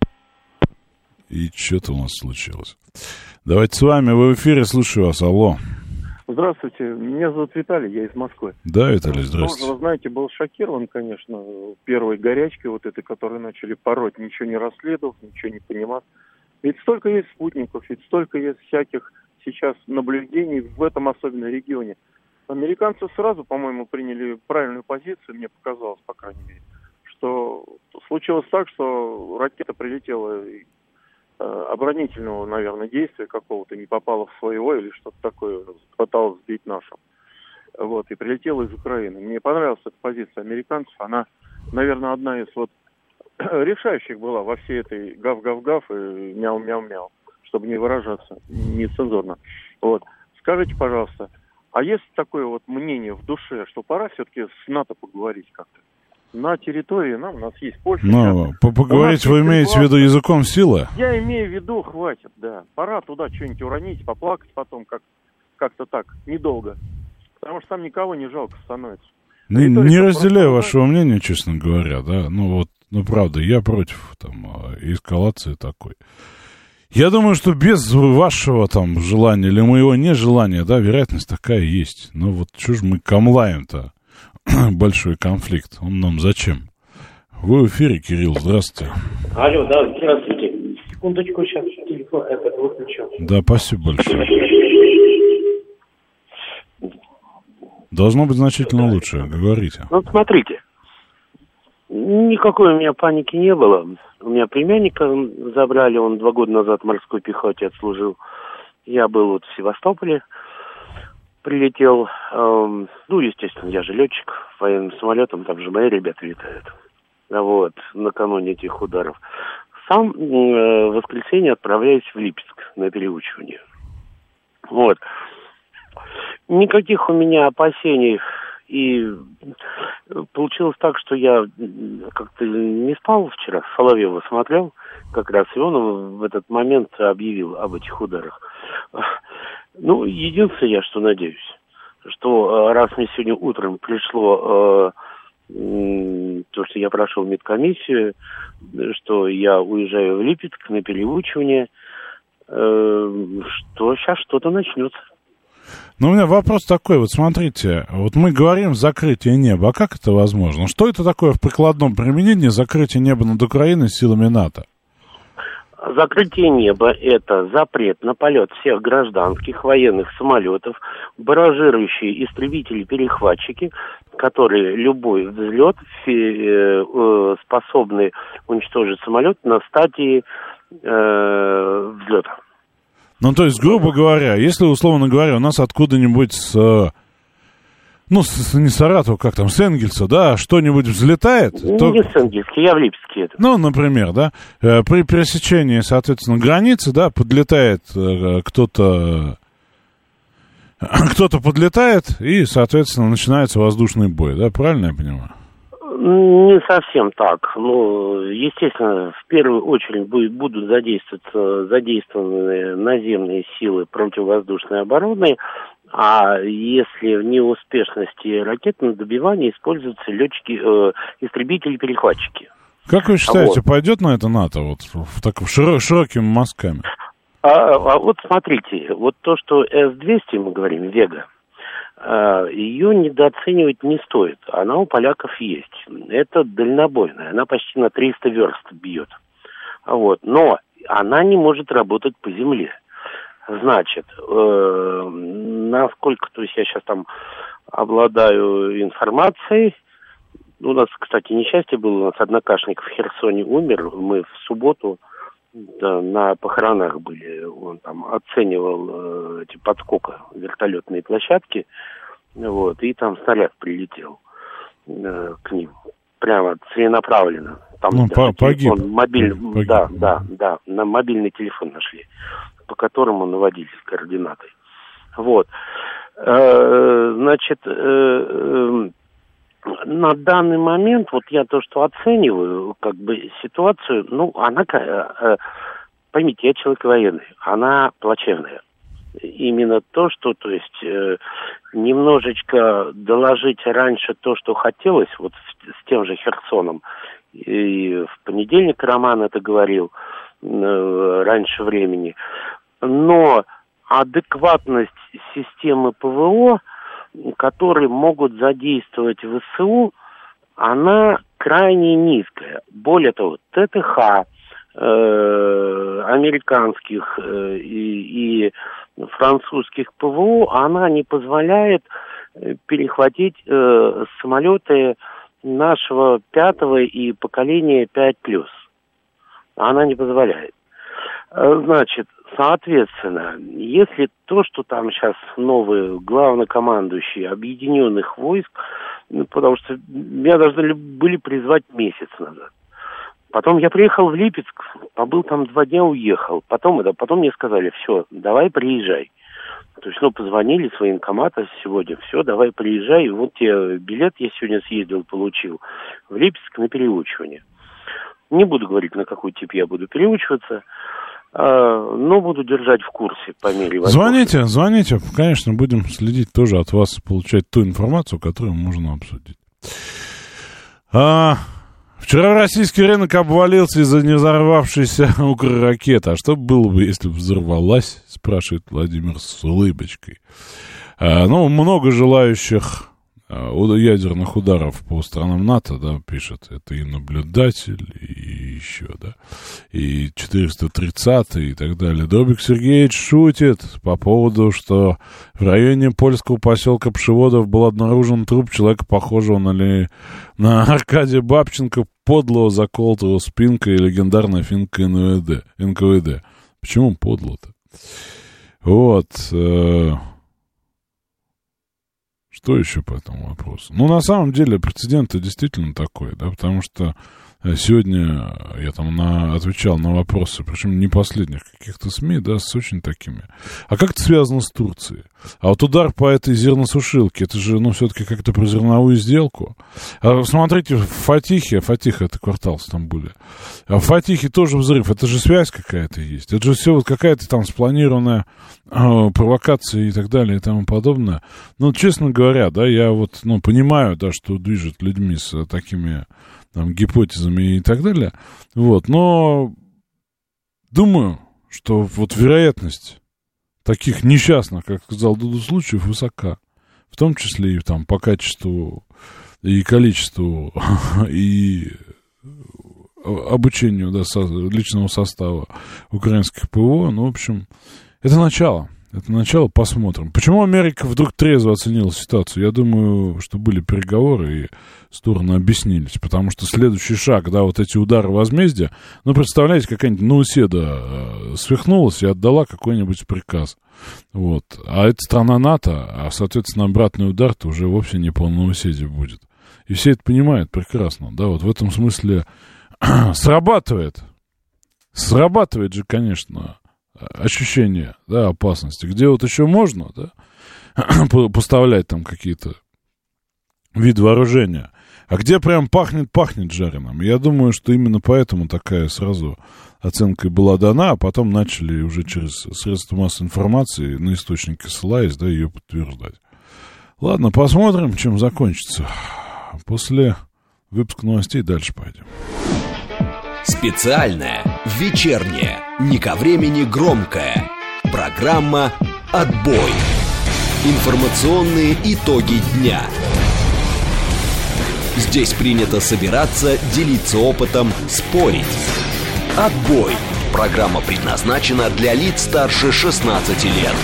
И что-то у нас случилось. Давайте с вами, вы в эфире, слушаю вас, алло. Здравствуйте, меня зовут Виталий, я из Москвы. Да, Виталий, здравствуйте. Тоже, вы знаете, был шокирован, конечно, первой горячкой вот этой, которую начали пороть, ничего не расследовав, ничего не понимав. Ведь столько есть спутников, ведь столько есть всяких сейчас наблюдений в этом особенно регионе. Американцы сразу, по-моему, приняли правильную позицию, мне показалось, по крайней мере, что случилось так, что ракета прилетела оборонительного, наверное, действия какого-то, не попала в своего или что-то такое, пыталась сбить нашу. Вот, и прилетела из Украины. Мне понравилась эта позиция американцев. Она, наверное, одна из вот решающих была во всей этой гав-гав-гав и мяу-мяу-мяу, чтобы не выражаться нецензурно. Вот. Скажите, пожалуйста, а есть такое вот мнение в душе, что пора все-таки с НАТО поговорить как-то? На территории у нас есть Польша. Ну, поговорить вы имеете в виду языком силы? Я имею в виду, хватит, да. Пора туда что-нибудь уронить, поплакать потом как-то так, недолго. Потому что там никого не жалко становится. Не разделяю вашего мнения, честно говоря, да. Ну вот, ну правда, я против там эскалации такой. Я думаю, что без вашего там желания или моего нежелания, да, вероятность такая есть. Ну вот что ж мы камлаем-то? Большой конфликт. Он нам зачем? Вы в эфире, Кирилл, здравствуйте. Алло, да, здравствуйте. Секундочку, сейчас телефон этот выключу. Да, спасибо большое. Должно быть значительно лучше, говорите. Ну, смотрите, никакой у меня паники не было. У меня племянника забрали, он 2 года назад в морской пехоте отслужил. Я был вот в Севастополе. Прилетел, ну, естественно, я же летчик, военным самолетом, там же мои ребята летают. Вот, накануне этих ударов. Сам в воскресенье отправляюсь в Липецк на переучивание. Вот. Никаких у меня опасений. И получилось так, что я как-то не спал вчера, Соловьева смотрел, как раз, и он в этот момент объявил об этих ударах. Ну, единственное, я что надеюсь, что раз мне сегодня утром пришло то, что я прошел медкомиссию, что я уезжаю в Липецк на переучивание, что сейчас что-то начнется. Ну, у меня вопрос такой, вот смотрите, вот мы говорим закрытие неба, а как это возможно? Что это такое в прикладном применении закрытие неба над Украиной силами НАТО? Закрытие неба – это запрет на полет всех гражданских военных самолетов, баражирующие истребители-перехватчики, которые любой взлет способны уничтожить самолет на стадии взлета. Ну, то есть, грубо говоря, если, условно говоря, у нас откуда-нибудь не Саратова, как там, с Энгельса, да, что-нибудь взлетает... Не с Энгельска, я в Липецке. Это. Ну, например, да, при пересечении, соответственно, границы, да, подлетает кто-то подлетает, и, соответственно, начинается воздушный бой, да, правильно я понимаю? Не совсем так. Ну, естественно, в первую очередь будут задействованы наземные силы противовоздушной обороны, а если в неуспешности ракетного добивания используются истребители-перехватчики. Как вы считаете, пойдет на это НАТО вот широкими мазками? Вот смотрите, вот то, что С-200, мы говорим, Вега, ее недооценивать не стоит. Она у поляков есть. Это дальнобойная. Она почти на 300 верст бьет. Вот. Но она не может работать по земле. Значит, насколько, то есть я сейчас там обладаю информацией. У нас, кстати, несчастье было. У нас однокашник в Херсоне умер. Мы в субботу на похоронах были. Он там оценивал эти подскока вертолетные площадки. Вот, и там снаряд прилетел к ним. Прямо целенаправленно. Там погиб. Погиб. Да, на мобильный телефон нашли, по которому наводились координаты. Вот. Значит, на данный момент, вот я то, что оцениваю, как бы ситуацию, ну, она, поймите, я человек военный, она плачевная. Именно то, что, то есть, немножечко доложить раньше то, что хотелось, вот с тем же Херсоном, и в понедельник Роман это говорил, раньше времени, но адекватность системы ПВО, которые могут задействовать ВСУ, она крайне низкая. Более того, ТТХ американских и французских ПВО, она не позволяет перехватить самолеты нашего 5-го и поколения 5+. Она не позволяет. Значит, соответственно, если то, что там сейчас новые главнокомандующие объединенных войск, ну, потому что меня должны были призвать месяц назад. Потом я приехал в Липецк, побыл там 2 дня, уехал. Потом мне сказали, все, давай приезжай. То есть, позвонили с военкомата сегодня, все, давай приезжай. Вот тебе билет я сегодня съездил, получил в Липецк на переучивание. Не буду говорить, на какой тип я буду переучиваться, но буду держать в курсе по мере возможности. Звоните, конечно, будем следить тоже от вас, получать ту информацию, которую можно обсудить. Вчера российский рынок обвалился из-за не взорвавшейся укрракеты. А что было бы, если бы взорвалась, спрашивает Владимир с улыбочкой. Много желающих ядерных ударов по странам НАТО, да, пишет. Это и наблюдатель, и еще, да, и 430-й и так далее. Добик Сергеевич шутит по поводу, что в районе польского поселка Пшеводов был обнаружен труп человека, похожего на Аркадия Бабченко, подлого, заколотого спинкой и легендарная финка НКВД. Почему подло-то? Вот. Что еще по этому вопросу? На самом деле, прецедент действительно такой, да, потому что сегодня я там отвечал на вопросы, причем не последних каких-то СМИ, да, с очень такими. А как это связано с Турцией? А вот удар по этой зерносушилке, это же, все-таки как-то про зерновую сделку. Смотрите, в Фатихе, Фатиха это квартал в Стамбуле, а в Фатихе тоже взрыв, это же связь какая-то есть. Это же все вот какая-то там спланированная провокация и так далее и тому подобное. Честно говоря, да, я вот, понимаю, да, что движет людьми с такими там гипотезами и так далее, вот, но думаю, что вот вероятность таких несчастных, как сказал Дуду, случаев высока, в том числе и там по качеству и количеству и обучению, да, личного состава украинских ПВО. В общем, это начало. Посмотрим. Почему Америка вдруг трезво оценила ситуацию? Я думаю, что были переговоры, и стороны объяснились. Потому что следующий шаг, да, вот эти удары возмездия, представляете, какая-нибудь Науседа свихнулась и отдала какой-нибудь приказ. Вот. А это страна НАТО, а, соответственно, обратный удар-то уже вовсе не по Науседе будет. И все это понимают прекрасно, да, вот в этом смысле срабатывает же, конечно, ощущение, да, опасности. Где вот еще можно, да, поставлять там какие-то виды вооружения, а где прям пахнет жареным. Я думаю, что именно поэтому такая сразу оценка и была дана, а потом начали уже через средства массовой информации, на источники ссылаясь, да, ее подтверждать. Ладно, посмотрим, чем закончится. После выпуска новостей дальше пойдем. Специальная, вечерняя, не ко времени громкая. Программа «Отбой». Информационные итоги дня. Здесь принято собираться, делиться опытом, спорить. «Отбой». Программа предназначена для лиц старше 16 лет.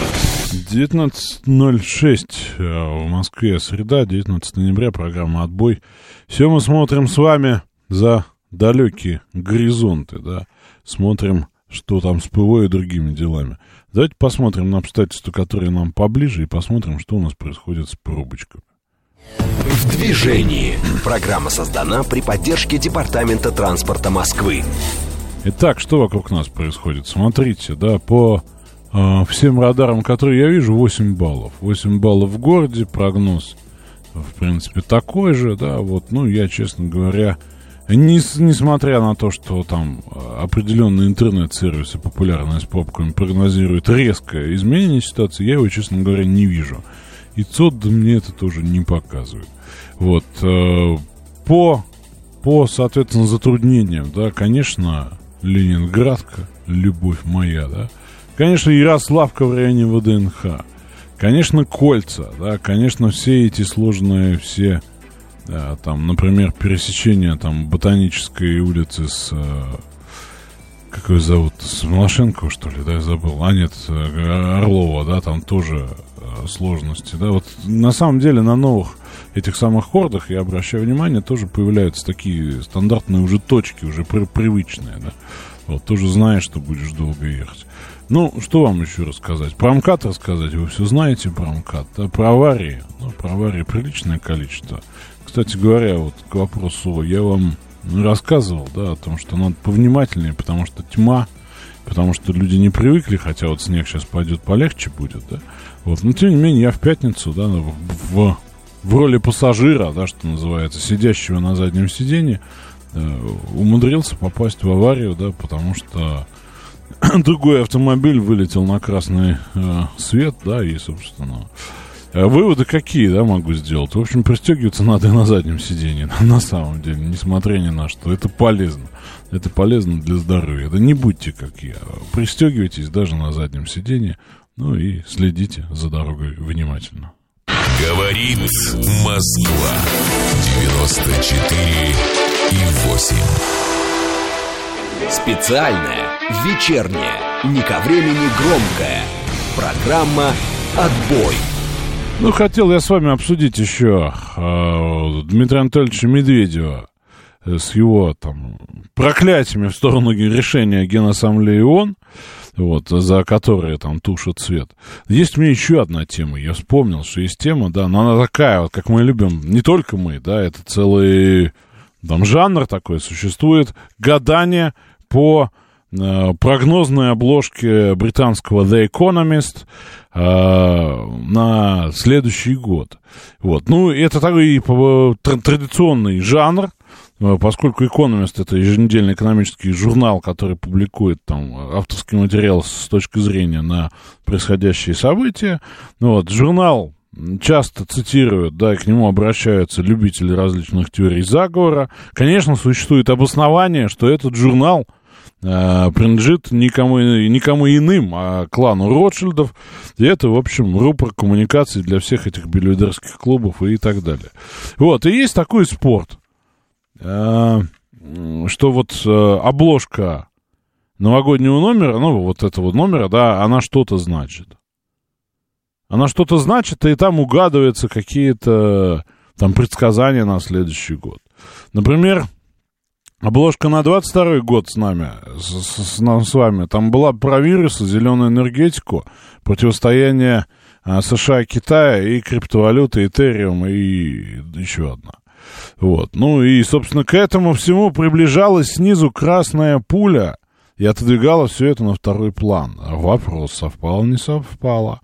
19:06 в Москве, среда, 19 ноября, программа «Отбой». Все мы смотрим с вами за далекие горизонты, да, смотрим, что там с ПВО и другими делами. Давайте посмотрим на обстоятельства, которые нам поближе, и посмотрим, что у нас происходит с пробочками. В движении. Программа создана при поддержке Департамента транспорта Москвы. Итак, что вокруг нас происходит? Смотрите, да, по всем радарам, которые я вижу, 8 баллов. 8 баллов в городе, прогноз, в принципе, такой же, да, вот, ну, я, честно говоря, несмотря на то, что там определенные интернет-сервисы, популярные с пробками, прогнозируют резкое изменение ситуации, я его, честно говоря, не вижу. И ЦОД мне это тоже не показывает. Вот, по, соответственно, затруднениям, да, конечно, Ленинградка, любовь моя, да, конечно, Ярославка в районе ВДНХ, конечно, кольца, да, конечно, все эти сложные, все, да, там, например, пересечение, там, Ботанической улицы с, как ее зовут, с Малашенко, что ли, да, я забыл, а нет, Орлова, да, там тоже сложности, да, вот на самом деле на новых этих самых хордах, я обращаю внимание, тоже появляются такие стандартные уже точки, уже привычные, да, вот, тоже знаешь, что будешь долго ехать. Ну, что вам еще рассказать? Про МКАД рассказать, вы все знаете про МКАД, да, про аварии, ну, про аварии приличное количество. Кстати говоря, вот к вопросу, я вам рассказывал, да, о том, что надо повнимательнее, потому что тьма, потому что люди не привыкли, хотя вот снег сейчас пойдет, полегче будет, да, вот, но тем не менее я в пятницу, да, в роли пассажира, да, что называется, сидящего на заднем сиденье, умудрился попасть в аварию, да, потому что другой автомобиль вылетел на красный свет, да, и, собственно, выводы какие, да, могу сделать. В общем, пристегиваться надо и на заднем сиденье, на самом деле, несмотря ни на что. Это полезно. Это полезно для здоровья. Да не будьте как я. Пристегивайтесь даже на заднем сиденье, ну и следите за дорогой внимательно. Говорит Москва 94,8. Специальная, вечерняя, не ко времени громкая программа «Отбой». Ну, хотел я с вами обсудить еще Дмитрия Анатольевича Медведева с его там проклятиями в сторону решения Генассамблеи ООН, вот, за которые там тушат свет. Есть у меня еще одна тема. Я вспомнил, что есть тема, да, но она такая, вот, как мы любим, не только мы, да, это целый там жанр такой существует, гадание по прогнозной обложке британского The Economist на следующий год. Вот. Ну, это такой традиционный жанр, поскольку Economist — это еженедельный экономический журнал, который публикует там авторский материал с точки зрения на происходящие события. Вот. Журнал часто цитируют, да, и к нему обращаются любители различных теорий заговора. Конечно, существует обоснование, что этот журнал принадлежит никому иным, а клану Ротшильдов. И это, в общем, рупор коммуникаций для всех этих бельведерских клубов и так далее. Вот, и есть такой спорт, что вот обложка новогоднего номера, ну, вот этого номера, да, она что-то значит. Она что-то значит, и там угадываются какие-то там предсказания на следующий год. Например, обложка на 22-й год с нами, с вами, там была про вирусы, зеленую энергетику, противостояние США и Китая, и криптовалюты, Этериум, и еще одна. Вот. Ну и, собственно, к этому всему приближалась снизу красная пуля и отодвигала все это на второй план. Вопрос, совпало, не совпало.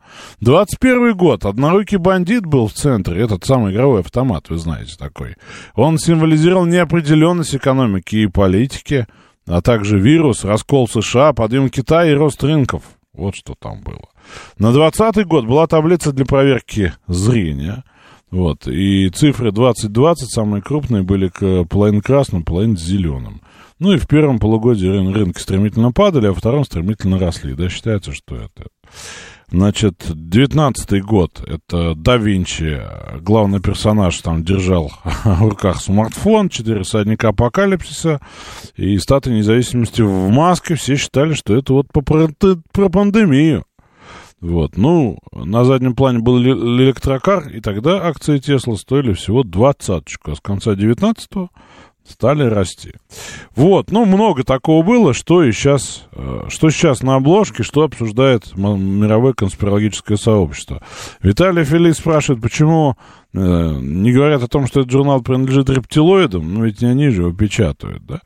21 год. Однорукий бандит был в центре. Этот самый игровой автомат, вы знаете, такой. Он символизировал неопределенность экономики и политики, а также вирус, раскол США, подъем Китая и рост рынков. Вот что там было. На 20 год была таблица для проверки зрения. Вот. И цифры 2020, самые крупные, были половина красным, половина зеленым. Ну и в первом полугодии рынки стремительно падали, а во втором стремительно росли. Да, считается, что это... Значит, 19-й год, это Да Винчи, главный персонаж там держал в руках смартфон, 4 всадника апокалипсиса и статуя независимости в маске. Все считали, что это вот про пандемию. Вот, ну, на заднем плане был электрокар, и тогда акции Тесла стоили всего 20-очку, а с конца 19-го стали расти. Вот, ну, много такого было, что сейчас на обложке, что обсуждает мировое конспирологическое сообщество. Виталий Филипп спрашивает, почему не говорят о том, что этот журнал принадлежит рептилоидам, ну, ведь не они же его печатают, да?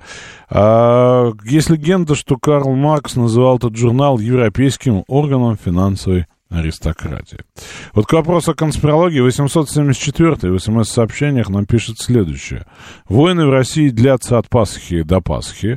А есть легенда, что Карл Маркс называл этот журнал европейским органом финансовой аристократии. Вот к вопросу о конспирологии 874-й в СМС-сообщениях нам пишет следующее. Войны в России длятся от Пасхи до Пасхи.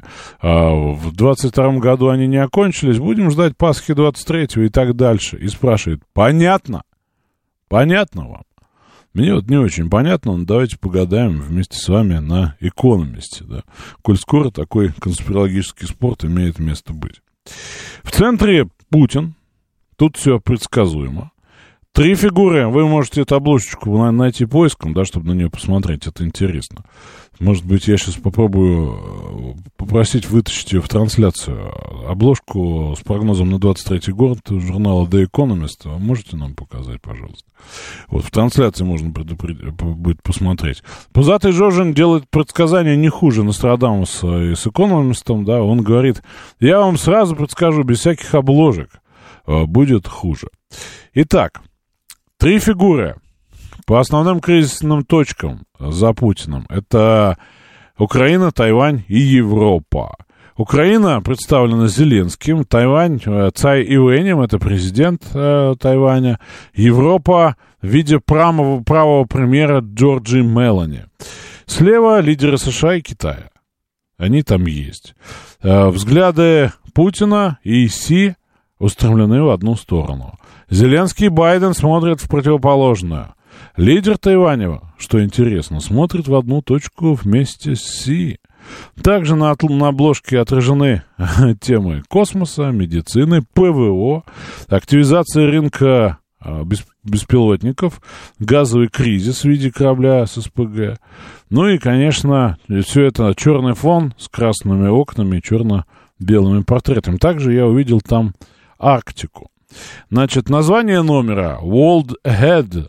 В 22-м году они не окончились. Будем ждать Пасхи 23-го и так дальше. И спрашивает, понятно? Понятно вам? Мне вот не очень понятно, но давайте погадаем вместе с вами на Экономисте, да? Коль скоро такой конспирологический спорт имеет место быть. В центре Путин. Тут все предсказуемо. 3 фигуры. Вы можете эту обложечку найти поиском, да, чтобы на нее посмотреть. Это интересно. Может быть, я сейчас попробую попросить вытащить ее в трансляцию. Обложку с прогнозом на 23-й год журнала The Economist. Можете нам показать, пожалуйста? Вот, в трансляции можно будет посмотреть. Пузатый Жожин делает предсказания не хуже Нострадамуса и с Экономистом, да. Он говорит, я вам сразу предскажу, без всяких обложек. Будет хуже. Итак, 3 фигуры по основным кризисным точкам за Путиным. Это Украина, Тайвань и Европа. Украина представлена Зеленским, Тайвань Цай Ивэнем, это президент Тайваня. Европа в виде правого премьера Джорджи Мелони. Слева лидеры США и Китая. Они там есть. Взгляды Путина и Си устремлены в одну сторону. Зеленский и Байден смотрят в противоположную. Лидер Тайваня, что интересно, смотрит в одну точку вместе с Си. Также на обложке отражены темы космоса, медицины, ПВО, активизация рынка беспилотников, газовый кризис в виде корабля с СПГ. Ну и, конечно, все это черный фон с красными окнами, черно-белыми портретами. Также я увидел там Арктику. Значит, название номера World Ahead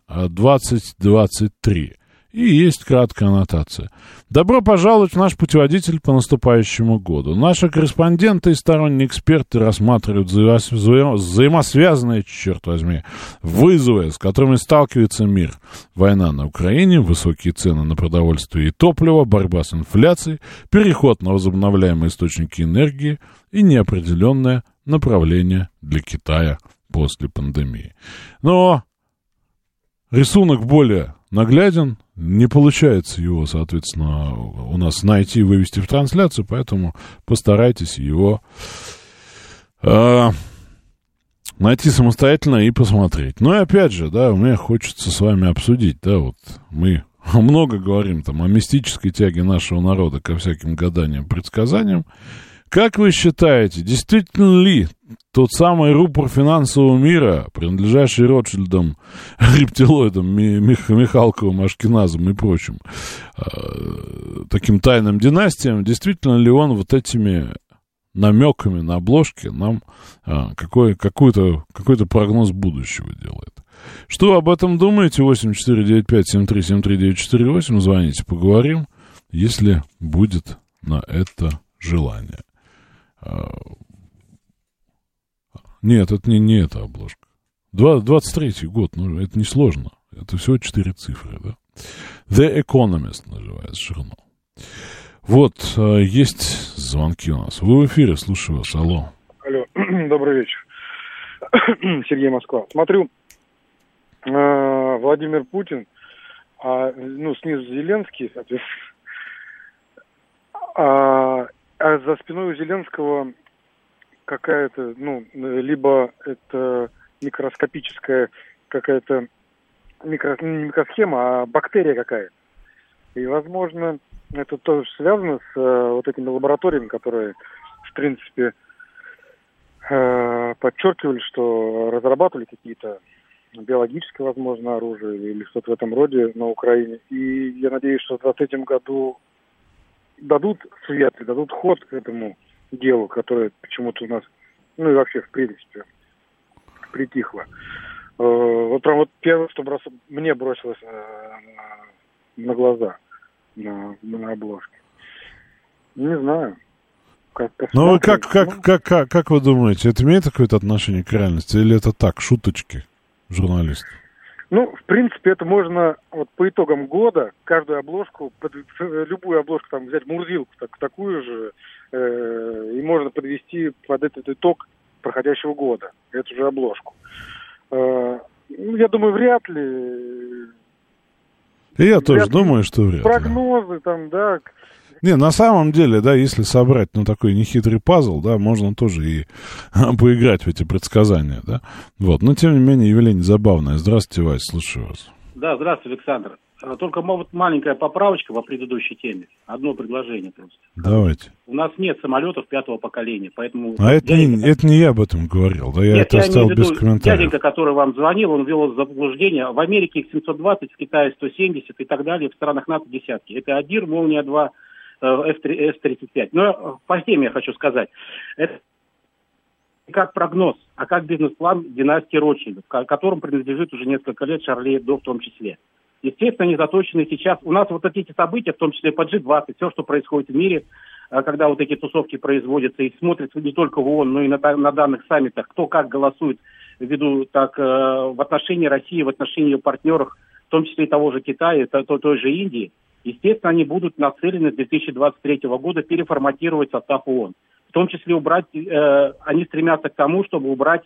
2023. И есть краткая аннотация. Добро пожаловать в наш путеводитель по наступающему году. Наши корреспонденты и сторонние эксперты рассматривают взаимосвязанные, черт возьми, вызовы, с которыми сталкивается мир. Война на Украине, высокие цены на продовольствие и топливо, борьба с инфляцией, переход на возобновляемые источники энергии и неопределенное направление для Китая после пандемии. Но рисунок более нагляден, не получается его, соответственно, у нас найти и вывести в трансляцию, поэтому постарайтесь его найти самостоятельно и посмотреть. Ну и опять же, да, мне хочется с вами обсудить, да, вот мы много говорим там о мистической тяге нашего народа ко всяким гаданиям, предсказаниям. Как вы считаете, действительно ли тот самый рупор финансового мира, принадлежащий Ротшильдам, рептилоидам, Михалковым, Ашкеназам и прочим, таким тайным династиям, действительно ли он вот этими намеками на обложке нам какой-то прогноз будущего делает? Что об этом думаете? 8495-7373-948. Звоните, поговорим, если будет на это желание. Нет, это не эта обложка. 23-й год, ну, это несложно. Это всего 4 цифры, да? The Economist называется журнал. Вот, есть звонки у нас. Вы в эфире, слушаю вас. Алло. Алло, добрый вечер. Сергей, Москва. Смотрю, Владимир Путин, снизу Зеленский, соответственно, а за спиной у Зеленского какая-то, либо это микроскопическая какая-то не микросхема, а бактерия какая-то. И, возможно, это тоже связано с вот этими лабораториями, которые, в принципе, подчеркивали, что разрабатывали какие-то биологическое, возможно, оружие или что-то в этом роде на Украине. И я надеюсь, что в 2023 году дадут свет и дадут ход к этому делу, которое почему-то у нас, и вообще, в принципе, притихло. Вот прям вот первое, что мне бросилось на глаза на обложке. Не знаю. Ну, вы как вы думаете, это имеет какое-то отношение к реальности, или это так, шуточки журналистов? Ну, в принципе, это можно вот по итогам года каждую обложку, любую обложку там взять, Мурзилку такую же, и можно подвести под этот итог проходящего года, эту же обложку. Я думаю, вряд ли. И я тоже думаю, что вряд ли. Прогнозы там, да. Не, на самом деле, да, если собрать, такой нехитрый пазл, да, можно тоже и поиграть в эти предсказания, да. Вот, но тем не менее явление забавное. Здравствуйте, Вась, слушаю вас. Да, здравствуйте, Александр. Только маленькая поправочка по предыдущей теме. Одно предложение просто. Давайте. У нас нет самолетов 5-го поколения, поэтому... Это не я об этом говорил, да, я это оставил без комментариев. Дяденька, который вам звонил, он ввел в заблуждение. В Америке их 720, в Китае 170 и так далее, в странах НАТО десятки. Это Адир, Молния-2, F-35. Но по теме я хочу сказать. Это как прогноз, а как бизнес-план династии Ротшильдов, которым принадлежит уже несколько лет Шарли Эбдо в том числе. Естественно, они заточены сейчас. У нас вот эти события, в том числе по G20, все, что происходит в мире, когда вот эти тусовки производятся и смотрятся не только в ООН, но и на данных саммитах, кто как голосует ввиду так в отношении России, в отношении ее партнеров, в том числе и того же Китая, той же Индии, естественно, они будут нацелены с 2023 года переформатировать состав ООН. В том числе убрать, они стремятся к тому, чтобы убрать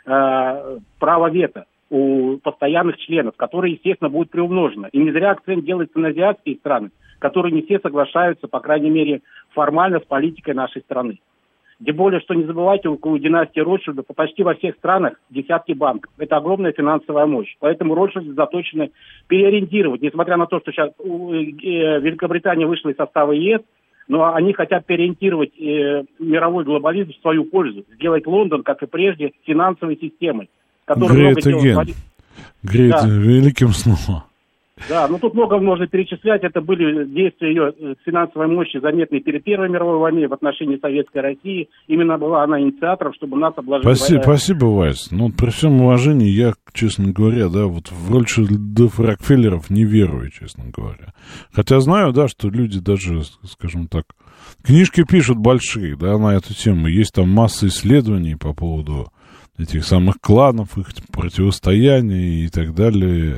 право вето у постоянных членов, которые, естественно, будут приумножены. И не зря акцент делается на азиатские страны, которые не все соглашаются, по крайней мере, формально с политикой нашей страны. Тем более, что не забывайте, у династии Ротшильдов почти во всех странах десятки банков. Это огромная финансовая мощь. Поэтому Ротшильды заточены переориентировать, несмотря на то, что сейчас Великобритания вышла из состава ЕС, но они хотят переориентировать мировой глобализм в свою пользу, сделать Лондон, как и прежде, финансовой системой. Great again. Great, великим снова. Да, тут много можно перечислять. Это были действия ее финансовой мощи, заметные перед Первой мировой войной в отношении Советской России. Именно была она инициатором, чтобы нас обложили. Спасибо, Вайс. При всем уважении, я, честно говоря, да, вот в Ротшильдов и Рокфеллеров не верую, честно говоря. Хотя знаю, да, что люди даже, скажем так, книжки пишут большие, да, на эту тему. Есть там масса исследований по поводу этих самых кланов, их противостояния и так далее,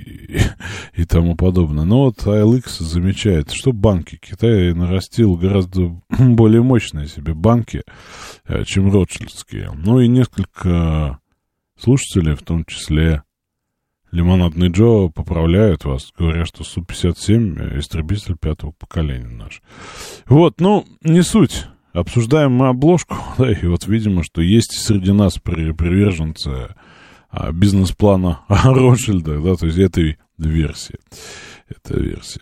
и тому подобное. Но вот ALX замечает, что банки. Китай нарастил гораздо более мощные себе банки, чем ротшильдские. И несколько слушателей, в том числе Лимонадный Джо, поправляют вас, говоря, что Су-57 истребитель 5-го поколения наш. Вот, не суть. Обсуждаем мы обложку, да, и вот видимо, что есть среди нас приверженцы бизнес-плана Ротшильда, да, то есть этой версии. Это версия.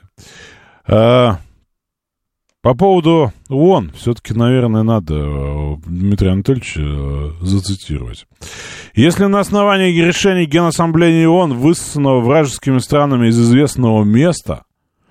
По поводу ООН, все-таки, наверное, надо Дмитрия Анатольевича зацитировать. Если на основании решений Генассамблеи ООН, высосанного вражескими странами из известного места,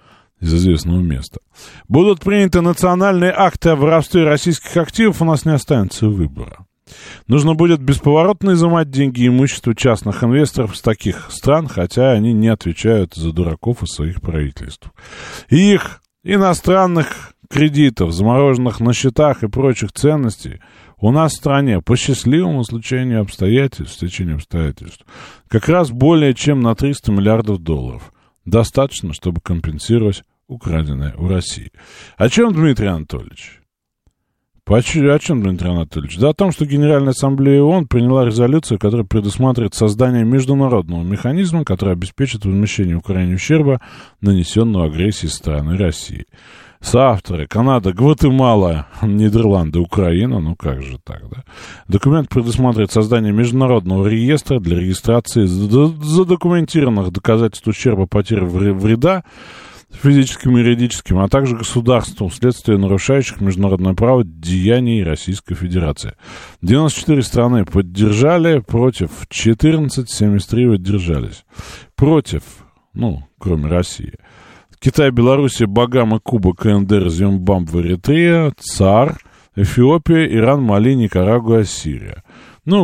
будут приняты национальные акты о воровстве российских активов, у нас не останется выбора. Нужно будет бесповоротно изымать деньги и имущество частных инвесторов с таких стран, хотя они не отвечают за дураков из своих правительств. И их иностранных кредитов, замороженных на счетах и прочих ценностей у нас в стране по счастливому стечению обстоятельств, как раз более чем на $300 миллиардов. Достаточно, чтобы компенсировать украденное у России. О чем, Дмитрий Анатольевич? О чем, Дмитрий Анатольевич? Да о том, что Генеральная Ассамблея ООН приняла резолюцию, которая предусматривает создание международного механизма, который обеспечит возмещение Украине ущерба, нанесенного агрессией страны России. Соавторы: Канада, Гватемала, Нидерланды, Украина. Как же так, да? Документ предусматривает создание международного реестра для регистрации задокументированных доказательств ущерба, потери, вреда физическим и юридическим, а также государством вследствие нарушающих международное право деяний Российской Федерации. 94 страны поддержали, против 14, 73 воздержались. Против, кроме России, Китай, Белоруссия, Багамы, Куба, КНДР, Зимбабве, Эритрея, ЦАР, Эфиопия, Иран, Мали, Никарагуа, Сирия.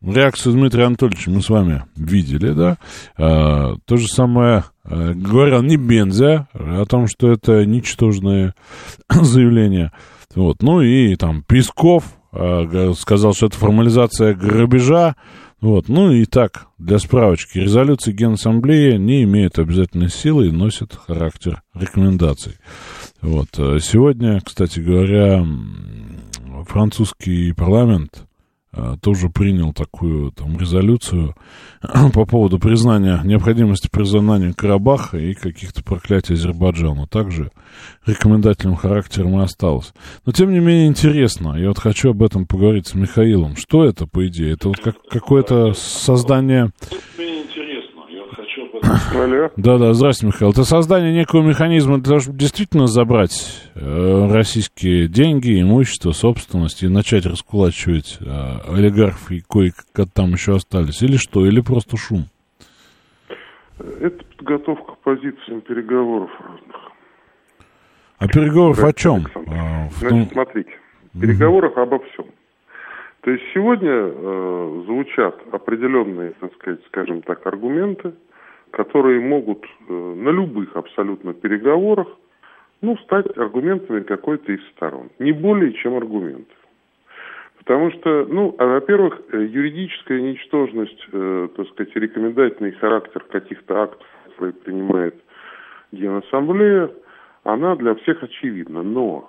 Реакцию Дмитрия Анатольевича мы с вами видели, да? То же самое говорил Небензя о том, что это ничтожное заявление. Вот. Ну и там Песков сказал, что это формализация грабежа. Вот. Ну и так, для справочки, резолюции Генассамблеи не имеют обязательной силы и носят характер рекомендаций. Вот. Сегодня, кстати говоря, французский парламент тоже принял такую там резолюцию по поводу признания, необходимости признания Карабаха и каких-то проклятий Азербайджана. Также рекомендательным характером и осталось. Но, тем не менее, интересно. Я вот хочу об этом поговорить с Михаилом. Что это, по идее? Это вот какое-то создание... Да, здравствуйте, Михаил. Это создание некого механизма для того, чтобы действительно забрать российские деньги, имущество, собственность и начать раскулачивать олигархов и кое-как там еще остались. Или что? Или просто шум? Это подготовка к позициям переговоров разных. А переговоров о чем? Значит, смотрите. Переговоров обо всем. То есть сегодня звучат определенные, так сказать, скажем так, аргументы, которые могут на любых абсолютно переговорах, стать аргументами какой-то из сторон. Не более, чем аргументы. Потому что, во-первых, юридическая ничтожность, так сказать, рекомендательный характер каких-то актов, которые принимает Генассамблея, она для всех очевидна. Но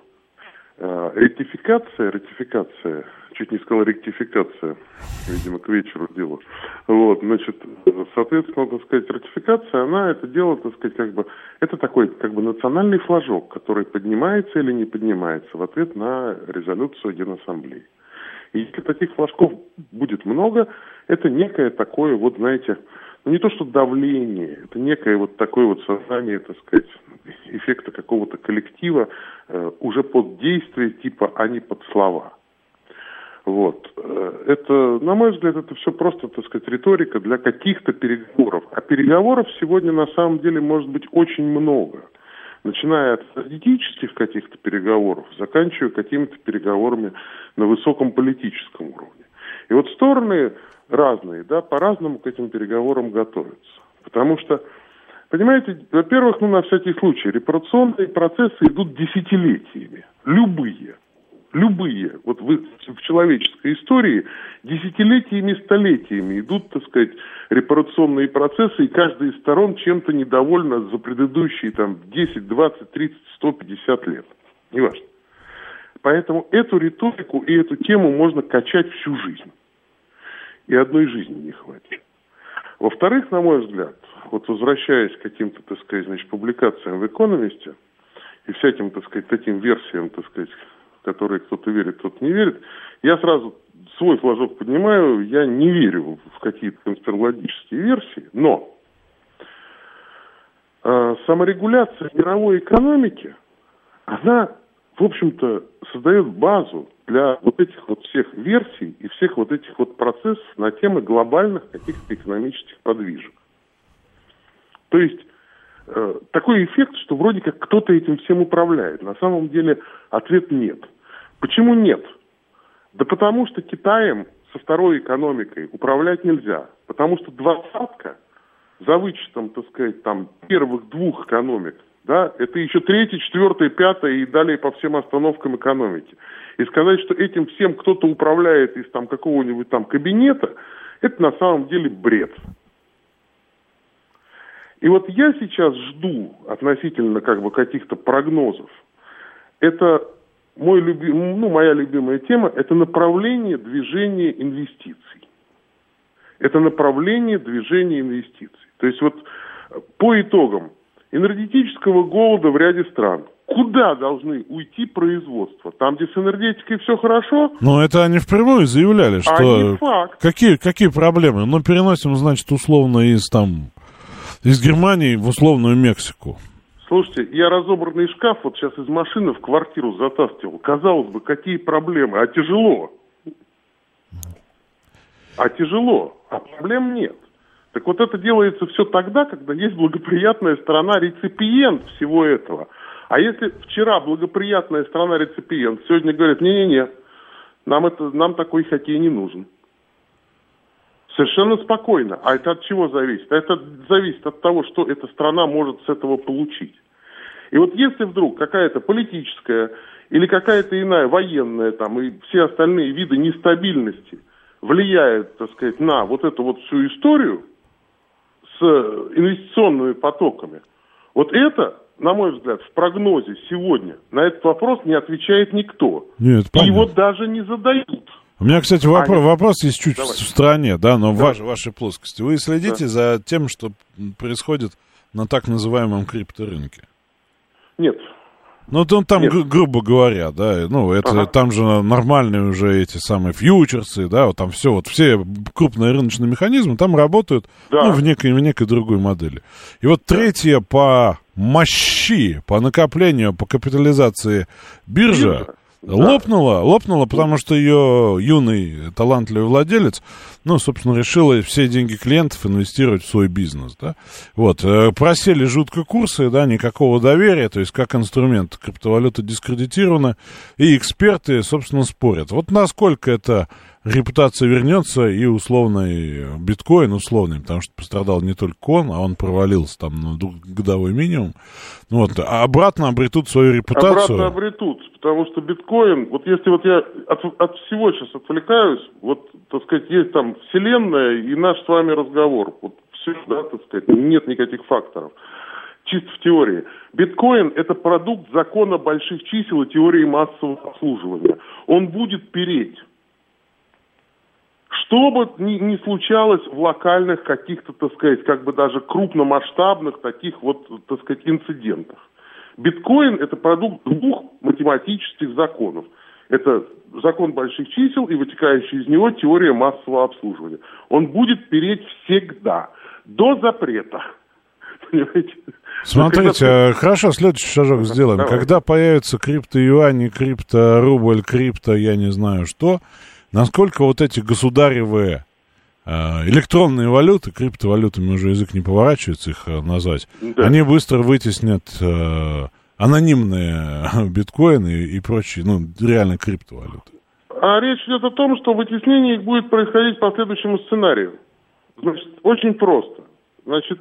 ратификация, чуть не сказал ректификация, видимо, к вечеру дело. Вот, значит, соответственно, так сказать, ратификация, она это дело, так сказать, это такой, национальный флажок, который поднимается или не поднимается в ответ на резолюцию Генассамблеи. И если таких флажков будет много, это некое такое, знаете, не то что давление, это некое такое создание, так сказать, эффекта какого-то коллектива уже под действие типа, а не под слова. Вот. Это, на мой взгляд, это все просто, так сказать, риторика для каких-то переговоров. А переговоров сегодня на самом деле может быть очень много. Начиная от стратегических каких-то переговоров, заканчивая какими-то переговорами на высоком политическом уровне. И вот стороны разные, да, по-разному к этим переговорам готовятся. Потому что, понимаете, во-первых, на всякий случай, репарационные процессы идут десятилетиями. Любые. Вот в человеческой истории десятилетиями, столетиями идут, так сказать, репарационные процессы, и каждая из сторон чем-то недовольна за предыдущие 10, 20, 30, 150 лет. Неважно. Поэтому эту риторику и эту тему можно качать всю жизнь. И одной жизни не хватит. Во-вторых, на мой взгляд, возвращаясь к каким-то, так сказать, публикациям в «Экономисте» и всяким, так сказать, таким версиям, так сказать, в которые кто-то верит, кто-то не верит, я сразу свой флажок поднимаю, я не верю в какие-то конспирологические версии, но саморегуляция мировой экономики, она, в общем-то, создает базу для этих всех версий и всех этих процессов на темы глобальных каких-то экономических подвижек. То есть такой эффект, что вроде как кто-то этим всем управляет. На самом деле ответ нет. Почему нет? Да потому что Китаем со второй экономикой управлять нельзя. Потому что двадцатка, за вычетом, так сказать, первых двух экономик, да, это еще третья, четвертая, пятая и далее по всем остановкам экономики. И сказать, что этим всем кто-то управляет из какого-нибудь кабинета, это на самом деле бред. И я сейчас жду относительно каких-то прогнозов. Это моя любимая тема, это направление движения инвестиций. То есть по итогам энергетического голода в ряде стран, куда должны уйти производства? Там, где с энергетикой все хорошо? Это они впрямую заявляли, что... не факт. Какие проблемы? Переносим, значит, условно из Германии в условную Мексику. Слушайте, я разобранный шкаф сейчас из машины в квартиру затаскивал. Казалось бы, какие проблемы? А тяжело. А проблем нет. Так это делается все тогда, когда есть благоприятная сторона реципиент всего этого. А если вчера благоприятная сторона реципиент, сегодня говорит, не-не-не, нам такой хоккей не нужен. Совершенно спокойно. А это от чего зависит? Это зависит от того, что эта страна может с этого получить. И вот если вдруг какая-то политическая или какая-то иная военная там, и все остальные виды нестабильности влияют, так сказать, на вот эту вот всю историю с инвестиционными потоками, вот это, на мой взгляд, в прогнозе сегодня на этот вопрос не отвечает никто. Нет, и его даже не задают. У меня, кстати, вопрос есть чуть Давай. в стороне, да, но в вашей плоскости. Вы следите за тем, что происходит на так называемом крипторынке? Нет. Ну, там, грубо говоря, да, ну, это там же нормальные уже эти самые фьючерсы, да, вот там все крупные рыночные механизмы там работают, ну, в некой другой модели. И вот третья по мощи, по накоплению, по капитализации биржа лопнула, потому что ее юный талантливый владелец, ну, собственно, решил все деньги клиентов инвестировать в свой бизнес, да. Вот, просели жутко курсы, да, никакого доверия, то есть как инструмент криптовалюта дискредитирована, и эксперты, собственно, спорят. Вот насколько эта репутация вернется, и условный биткоин, условный, потому что пострадал не только он, а он провалился там на годовой минимум, вот, а обратно обретут свою репутацию. Обратно обретут, потому что биткоин, вот если вот я от всего сейчас отвлекаюсь, вот, так сказать, есть там вселенная и наш с вами разговор, вот все, да, так сказать, нет никаких факторов. Чисто в теории. Биткоин – это продукт закона больших чисел и теории массового обслуживания. Он будет переть. Что бы ни случалось в локальных каких-то, так сказать, как бы даже крупномасштабных таких вот, так сказать, инцидентах. Биткоин – это продукт двух математических законов. Это закон больших чисел и вытекающая из него теория массового обслуживания. Он будет переть всегда, до запрета. Понимаете? Смотрите, хорошо, следующий шажок сделаем. Давай. Когда появятся крипто-юани, крипто-рубль, крипто, я не знаю что, насколько вот эти государевые электронные валюты, криптовалютами уже язык не поворачивается их назвать, они быстро вытеснят анонимные биткоины и прочие, ну, реально криптовалюты. А речь идет о том, что вытеснение их будет происходить по следующему сценарию. Значит, очень просто. Значит,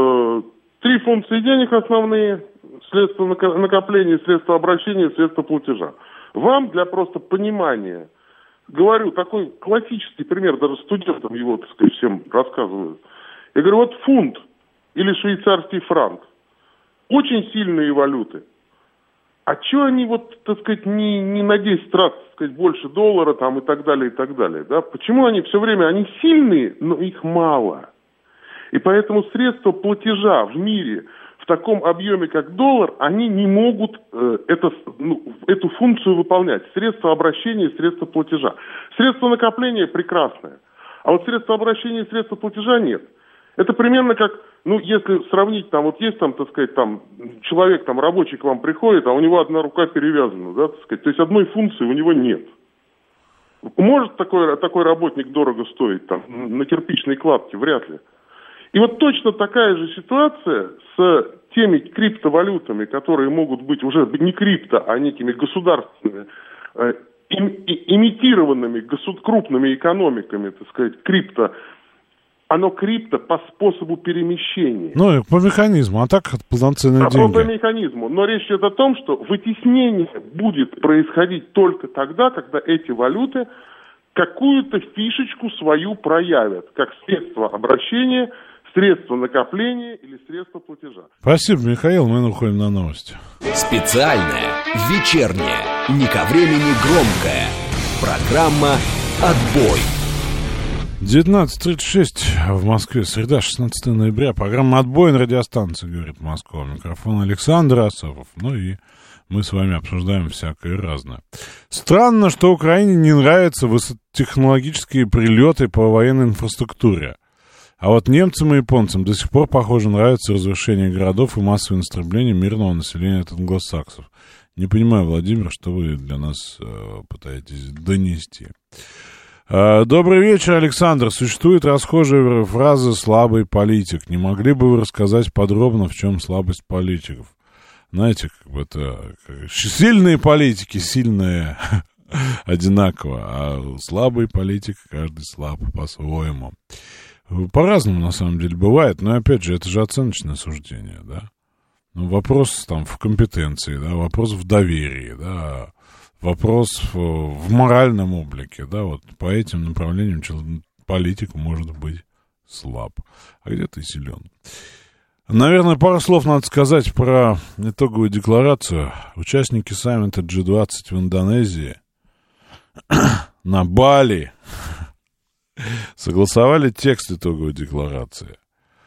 3 функции денег основные: средства накопления, средства обращения, средства платежа. Вам для просто понимания говорю такой классический пример, даже студентам его, так сказать, всем рассказывают. Я говорю, вот фунт или швейцарский франк, очень сильные валюты. А что они вот, так сказать, не на 10 раз, так сказать, больше доллара там и так далее, да? Почему они все время, они сильные, но их мало. И поэтому средства платежа в мире в таком объеме, как доллар, они не могут эту функцию выполнять. Средства обращения и средства платежа. Средства накопления прекрасное, а вот средства обращения и средства платежа нет. Это примерно как, ну, если сравнить, там, вот есть там, так сказать, там, человек, там, рабочий к вам приходит, а у него одна рука перевязана, да, так сказать, то есть одной функции у него нет. Может такой работник дорого стоить, там, на кирпичной кладке? Вряд ли. И вот точно такая же ситуация с теми криптовалютами, которые могут быть уже не крипто, а некими государственными, имитированными крупными экономиками, так сказать, крипто. Оно крипто по способу перемещения. Ну, по механизму, а так это полноценные деньги. По механизму. Но речь идет о том, что вытеснение будет происходить только тогда, когда эти валюты какую-то фишечку свою проявят, как средство обращения, средство накопления или средство платежа. Спасибо, Михаил, мы уходим на новости. Специальная, вечерняя, не ко времени громкая программа «Отбой». 19:36 в Москве, среда, 16 ноября. Программа «Отбой» на радиостанции, говорит Москва. Микрофон Александр Асапов. Ну и мы с вами обсуждаем всякое разное. Странно, что Украине не нравятся высокотехнологические прилеты по военной инфраструктуре. А вот немцам и японцам до сих пор, похоже, нравится разрушение городов и массовое истребление мирного населения от англосаксов. Не понимаю, Владимир, что вы для нас пытаетесь донести. Добрый вечер, Александр. Существует расхожая фраза «слабый политик». Не могли бы вы рассказать подробно, в чем слабость политиков? Знаете, как бы это сильные политики, сильные одинаково, а слабый политик, каждый слаб по-своему. По-разному, на самом деле, бывает, но, опять же, это же оценочное суждение, да. Ну, вопрос там в компетенции, да, вопрос в доверии, да, вопрос в моральном облике, да, вот по этим направлениям политик может быть слаб, а где-то и силен. Наверное, пару слов надо сказать про итоговую декларацию. Участники саммита G20 в Индонезии на Бали согласовали текст итоговой декларации.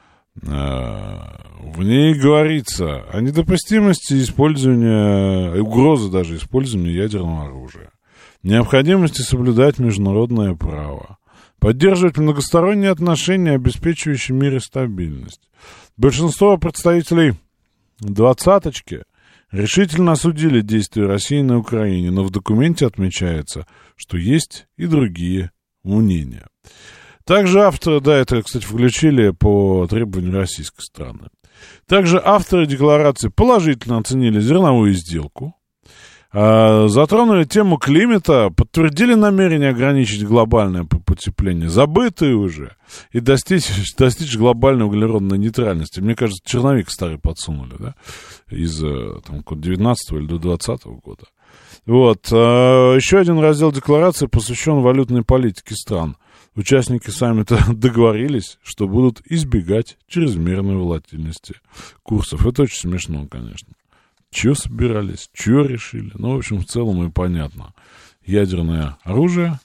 В ней говорится о недопустимости использования, угрозы даже использования ядерного оружия, необходимости соблюдать международное право, поддерживать многосторонние отношения, обеспечивающие мир и стабильность. Большинство представителей «двадцаточки» решительно осудили действия России на Украине, но в документе отмечается, что есть и другие мнения. Также авторы, да, это, кстати, включили по требованию российской стороны. Также авторы декларации положительно оценили зерновую сделку, затронули тему климата, подтвердили намерение ограничить глобальное потепление, забытые уже, и достичь глобальной углеродной нейтральности. Мне кажется, черновик старый подсунули, да, из 19 или до 20 года. Вот. Еще один раздел декларации посвящен валютной политике стран. Участники саммита договорились, что будут избегать чрезмерной волатильности курсов. Это очень смешно, конечно. Чего собирались, чего решили? Ну, в общем, в целом и понятно. Ядерное оружие,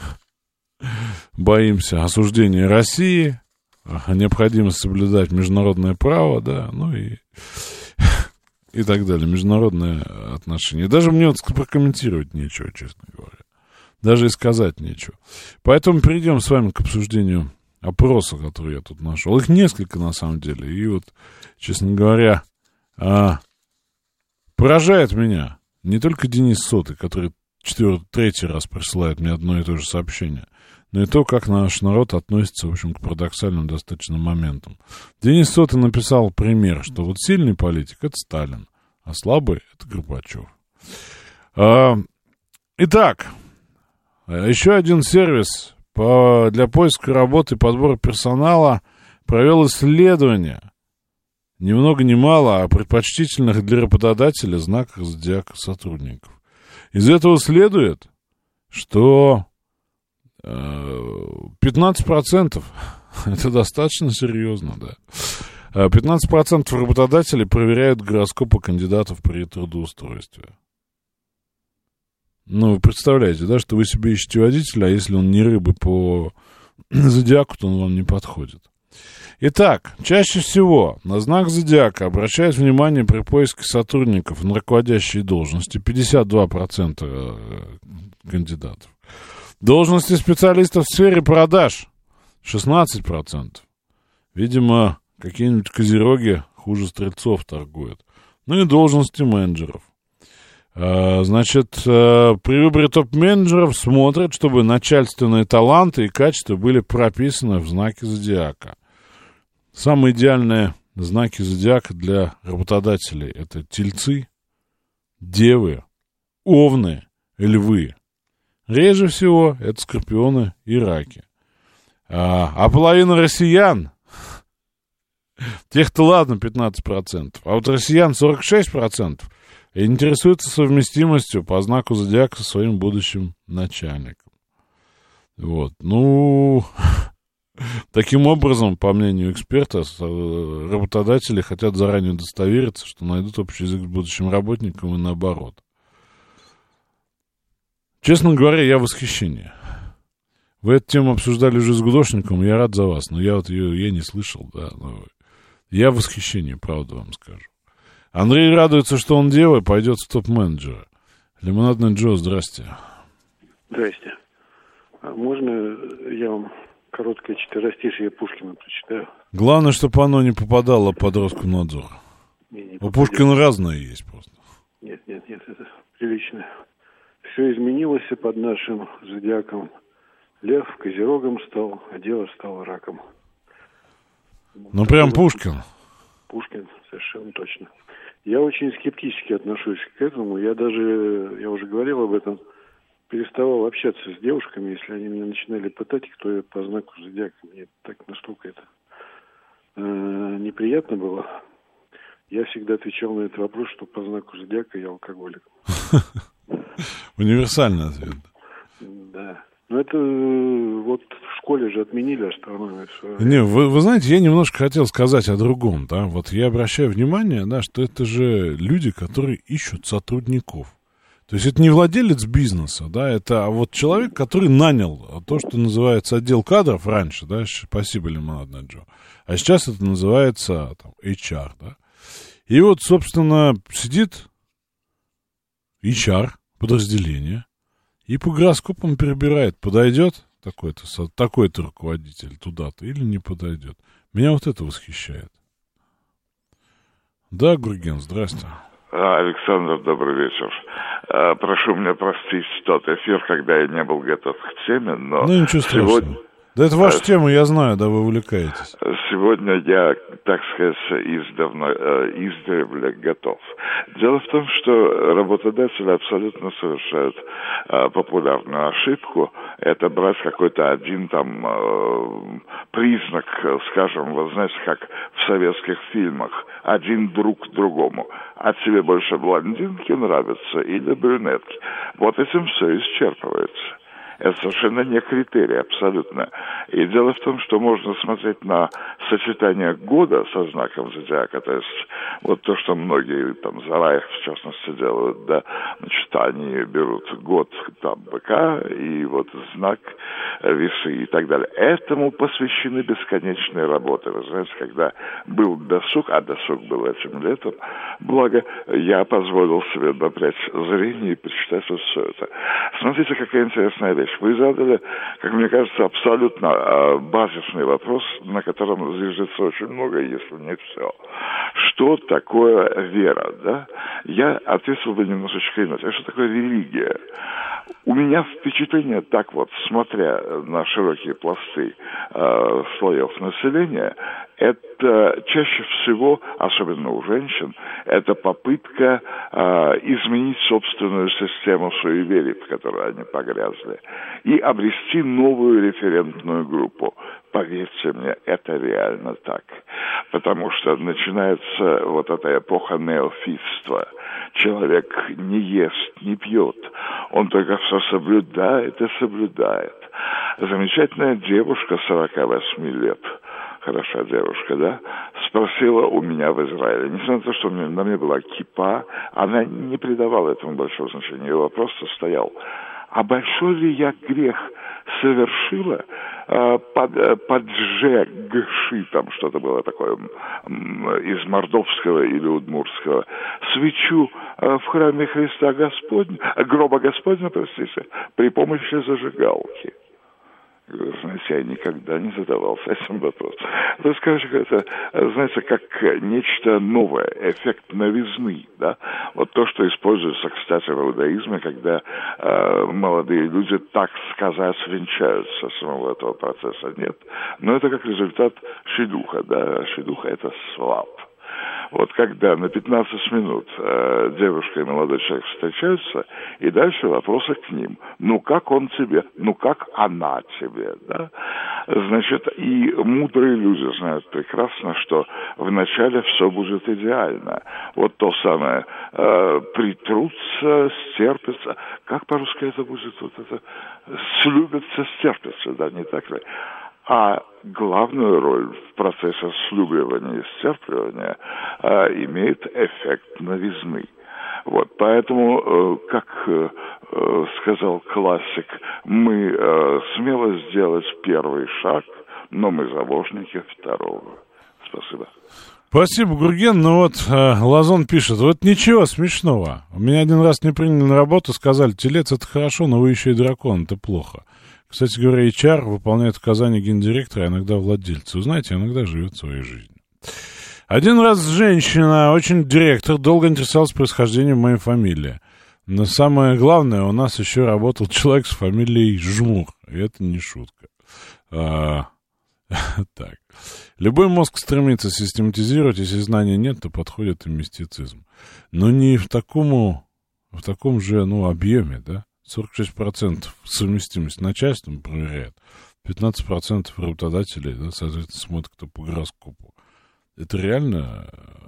боимся осуждения России, необходимость соблюдать международное право, да, ну и так далее, международные отношения. Даже мне вот прокомментировать нечего, честно говоря. Даже и сказать нечего. Поэтому перейдем с вами к обсуждению опроса, который я тут нашел. Их несколько, на самом деле. И вот, честно говоря, поражает меня не только Денис Сотый, который третий раз присылает мне одно и то же сообщение, но и то, как наш народ относится, в общем, к парадоксальным достаточно моментам. Денис Сотый написал пример, что вот сильный политик — это Сталин, а слабый — это Горбачев. Итак, еще один сервис для поиска работы и подбора персонала провел исследование, ни много ни мало, о предпочтительных для работодателя знаках зодиака сотрудников. Из этого следует, что 15%, это достаточно серьезно, да, 15% работодателей проверяют гороскопы кандидатов при трудоустройстве. Ну, вы представляете, да, что вы себе ищете водителя, а если он не рыбы по зодиаку, то он вам не подходит. Итак, чаще всего на знак зодиака обращают внимание при поиске сотрудников на руководящие должности, 52% кандидатов. Должности специалистов в сфере продаж, 16%. Видимо, какие-нибудь козероги хуже стрельцов торгуют. Ну и должности менеджеров. Значит, при выборе топ-менеджеров смотрят, чтобы начальственные таланты и качества были прописаны в знаке зодиака. Самые идеальные знаки зодиака для работодателей — это тельцы, девы, овны, львы. Реже всего это скорпионы и раки. А половина россиян, тех-то ладно, 15%, а вот россиян 46%, интересуются совместимостью по знаку зодиака со своим будущим начальником. Вот, ну, таким образом, по мнению эксперта, работодатели хотят заранее удостовериться, что найдут общий язык с будущим работником и наоборот. Честно говоря, я в восхищении. Вы эту тему обсуждали уже с Гудошником, я рад за вас, но я вот ее не слышал, да. Я в восхищении, правда вам скажу. Андрей радуется, что он дева, пойдет в топ-менеджера. Лимонадный Джо, здрасте. Здрасте. А можно я вам короткое четверостишье Пушкина прочитаю? Главное, чтобы оно не попадало под Роскомнадзор. У Пушкина разное есть просто. Нет, это прилично. Все изменилось под нашим зодиаком. Лев козерогом стал, а дева стала раком. Ну, прям Пушкин. Пушкин, совершенно точно. Я очень скептически отношусь к этому. Я уже говорил об этом, переставал общаться с девушками, если они меня начинали пытать, кто я по знаку зодиака. Мне так настолько это неприятно было. Я всегда отвечал на этот вопрос, что по знаку зодиака я алкоголик. Универсальный ответ. Да. Но это вот в школе же отменили астрономию. Не, вы знаете, я немножко хотел сказать о другом, да. Вот я обращаю внимание, да, что это же люди, которые ищут сотрудников. То есть это не владелец бизнеса, да, это вот человек, который нанял то, что называется отдел кадров раньше, да, спасибо, Лимонадный Джо. А сейчас это называется там, HR, да. И вот, собственно, сидит HR, подразделение, и по гороскопам перебирает, подойдет такой-то руководитель туда-то или не подойдет. Меня вот это восхищает. Да, Гурген, здрасте. Александр, добрый вечер. Прошу меня простить тот эфир, когда я не был готов к теме, но ну, ничего страшного. Да это ваша тема, я знаю, да, вы увлекаетесь. Сегодня я, так сказать, издревле готов. Дело в том, что работодатели абсолютно совершают популярную ошибку. Это брать какой-то один там признак, скажем, вы знаете, как в советских фильмах, один друг к другому. А тебе больше блондинки нравятся или брюнетки? Вот этим все исчерпывается. Это совершенно не критерий, абсолютно. И дело в том, что можно смотреть на сочетание года со знаком зодиака, то есть вот то, что многие там Зараев, в частности, делают, да, значит, они берут год там быка и вот знак весы и так далее. Этому посвящены бесконечные работы. Вы знаете, когда был досуг, а досуг был этим летом, благо я позволил себе напрячь зрение и почитать вот все это. Смотрите, какая интересная вещь. Вы задали, как мне кажется, абсолютно базисный вопрос, на котором зиждется очень много, если не все. Что такое вера, да? Я ответил бы немножечко иначе. Что такое религия? У меня впечатление, так вот, смотря на широкие пласты слоев населения, это чаще всего, особенно у женщин, это попытка изменить собственную систему суеверий, в которой они погрязли, и обрести новую референтную группу. Поверьте мне, это реально так. Потому что начинается вот эта эпоха неофитства. Человек не ест, не пьет. Он только все соблюдает и соблюдает. Замечательная девушка 48 лет, хорошая девушка, да, спросила у меня в Израиле. Несмотря на то, что на мне была кипа, она не придавала этому большого значения. Ее вопрос стоял: а большой ли я грех совершила, поджегши, там что-то было такое из мордовского или удмуртского, свечу в храме Христа Господня, гроба Господня, простите, при помощи зажигалки. Знаете, я никогда не задавался этим вопросом. То есть, короче, это, знаете, как нечто новое, эффект новизны, да? Вот то, что используется, кстати, в иудаизме, когда молодые люди, так сказать, венчаются. Самого этого процесса нет. Но это как результат шидуха, да? Шидуха – это свап. Вот когда на 15 минут девушка и молодой человек встречаются, и дальше вопросы к ним. Ну, как он тебе? Ну, как она тебе? Да? Значит, и мудрые люди знают прекрасно, что вначале все будет идеально. Вот то самое, притрутся, стерпятся. Как по-русски это будет? Вот это, слюбятся, стерпятся, да, не так ли? А главную роль в процессе слюбливания и стерпливания имеет эффект новизны. Вот, поэтому, как сказал классик, мы смело сделать первый шаг, но мы заложники второго. Спасибо. Спасибо, Гурген. Ну вот, Лазон пишет: вот ничего смешного. Меня один раз не приняли на работу, сказали: телец — это хорошо, но вы еще и дракон, это плохо. Кстати говоря, HR выполняет указания гендиректора, а иногда владельца. Вы знаете, иногда живет своей жизнью. Один раз женщина, очень директор, долго интересовалась происхождением моей фамилии. Но самое главное, у нас еще работал человек с фамилией Жмур. И это не шутка. Так. Любой мозг стремится систематизировать, если знания нет, то подходит и мистицизм. Но не в таком же, объеме, да? 46% совместимость начальством проверяет, 15% работодателей, да, соответственно, смотрят, кто по гороскопу. Это реально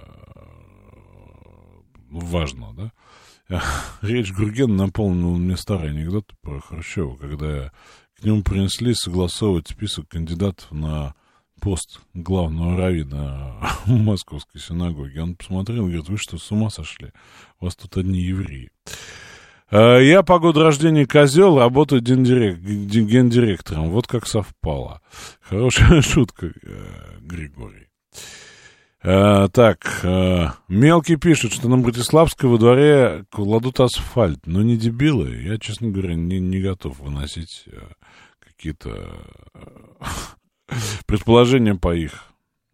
важно, да? Речь Гургена напомнила мне старый анекдот про Хрущева, когда к нему принесли согласовывать список кандидатов на пост главного раввина Московской синагоги. Он посмотрел и говорит: вы что, с ума сошли? У вас тут одни евреи. Я по году рождения козел, работаю гендиректором. Вот как совпало. Хорошая шутка, Григорий. Так, Мелкий пишет, что на Братиславской во дворе кладут асфальт. Но не дебилы. Я, честно говоря, не готов выносить какие-то предположения по их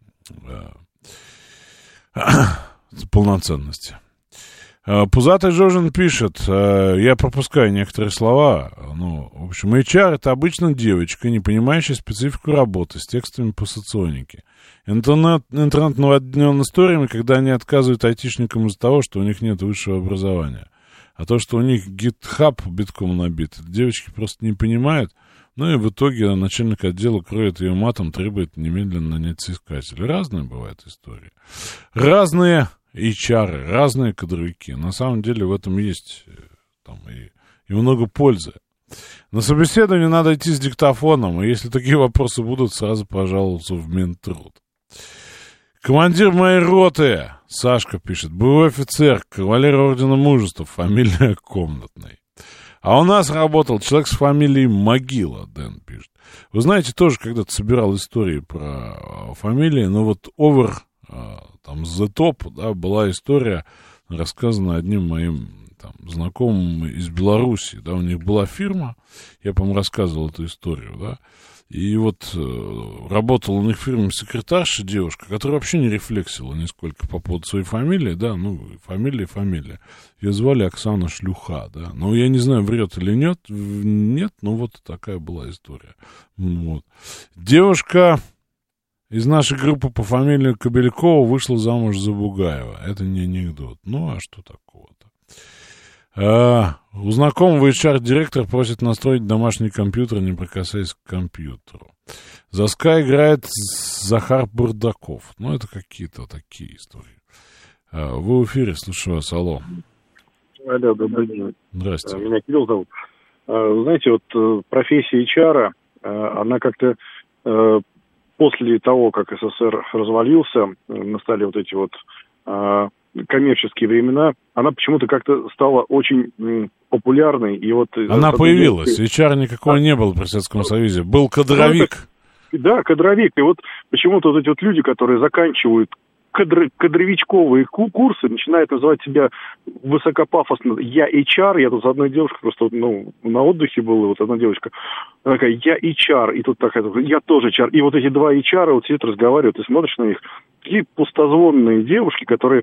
полноценности. Пузатый Жожин пишет, я пропускаю некоторые слова, ну, в общем, HR — это обычно девочка, не понимающая специфику работы с текстами по соционике. Интернет наводнен историями, когда они отказывают айтишникам из-за того, что у них нет высшего образования. А то, что у них GitHub битком набит, девочки просто не понимают, ну и в итоге начальник отдела кроет ее матом, требует немедленно нанять соискателя. Разные бывают истории. Разные HR, разные кадровики. На самом деле в этом есть там, и много пользы. На собеседование надо идти с диктофоном, и если такие вопросы будут, сразу пожаловаться в Минтруд. Командир моей роты, Сашка пишет, боевой офицер, кавалер ордена мужества, фамилия Комнатной. А у нас работал человек с фамилией Могила, Дэн пишет. Вы знаете, тоже когда-то собирал истории про фамилии, но вот там, The Top, да, была история, рассказана одним моим там, знакомым из Беларуси, да, у них была фирма, я, по-моему, рассказывал эту историю, да, и вот работала у них в фирме секретарша, девушка, которая вообще не рефлексила нисколько по поводу своей фамилии, да, ну, фамилия. Ее звали Оксана Шлюха, да, но я не знаю, врет или нет, но вот такая была история. Вот. Девушка из нашей группы по фамилии Кобелькова вышла замуж за Бугаева. Это не анекдот. Ну, а что такого-то? У знакомого HR-директор просит настроить домашний компьютер, не прикасаясь к компьютеру. За Sky играет Захар Бардаков. Ну, это какие-то такие истории. Вы в эфире, слушаю вас, алло. Алло, добрый день. Здравствуйте. Меня Кирилл зовут. Знаете, вот профессия HR, она как-то после того, как СССР развалился, настали вот эти вот коммерческие времена, она почему-то как-то стала очень популярной. И вот она появилась. HR никакого не было при Советском Союзе. Был кадровик. Да, кадровик. И вот почему-то вот эти вот люди, которые заканчивают кадровичковые курсы, начинают называть себя высокопафосно «я HR». Я тут с одной девушкой просто на отдыхе был, и вот одна девочка, она такая «я HR», и тут такая «я тоже HR». И вот эти два HR вот сидят, разговаривают, и смотришь на них, такие пустозвонные девушки, которые,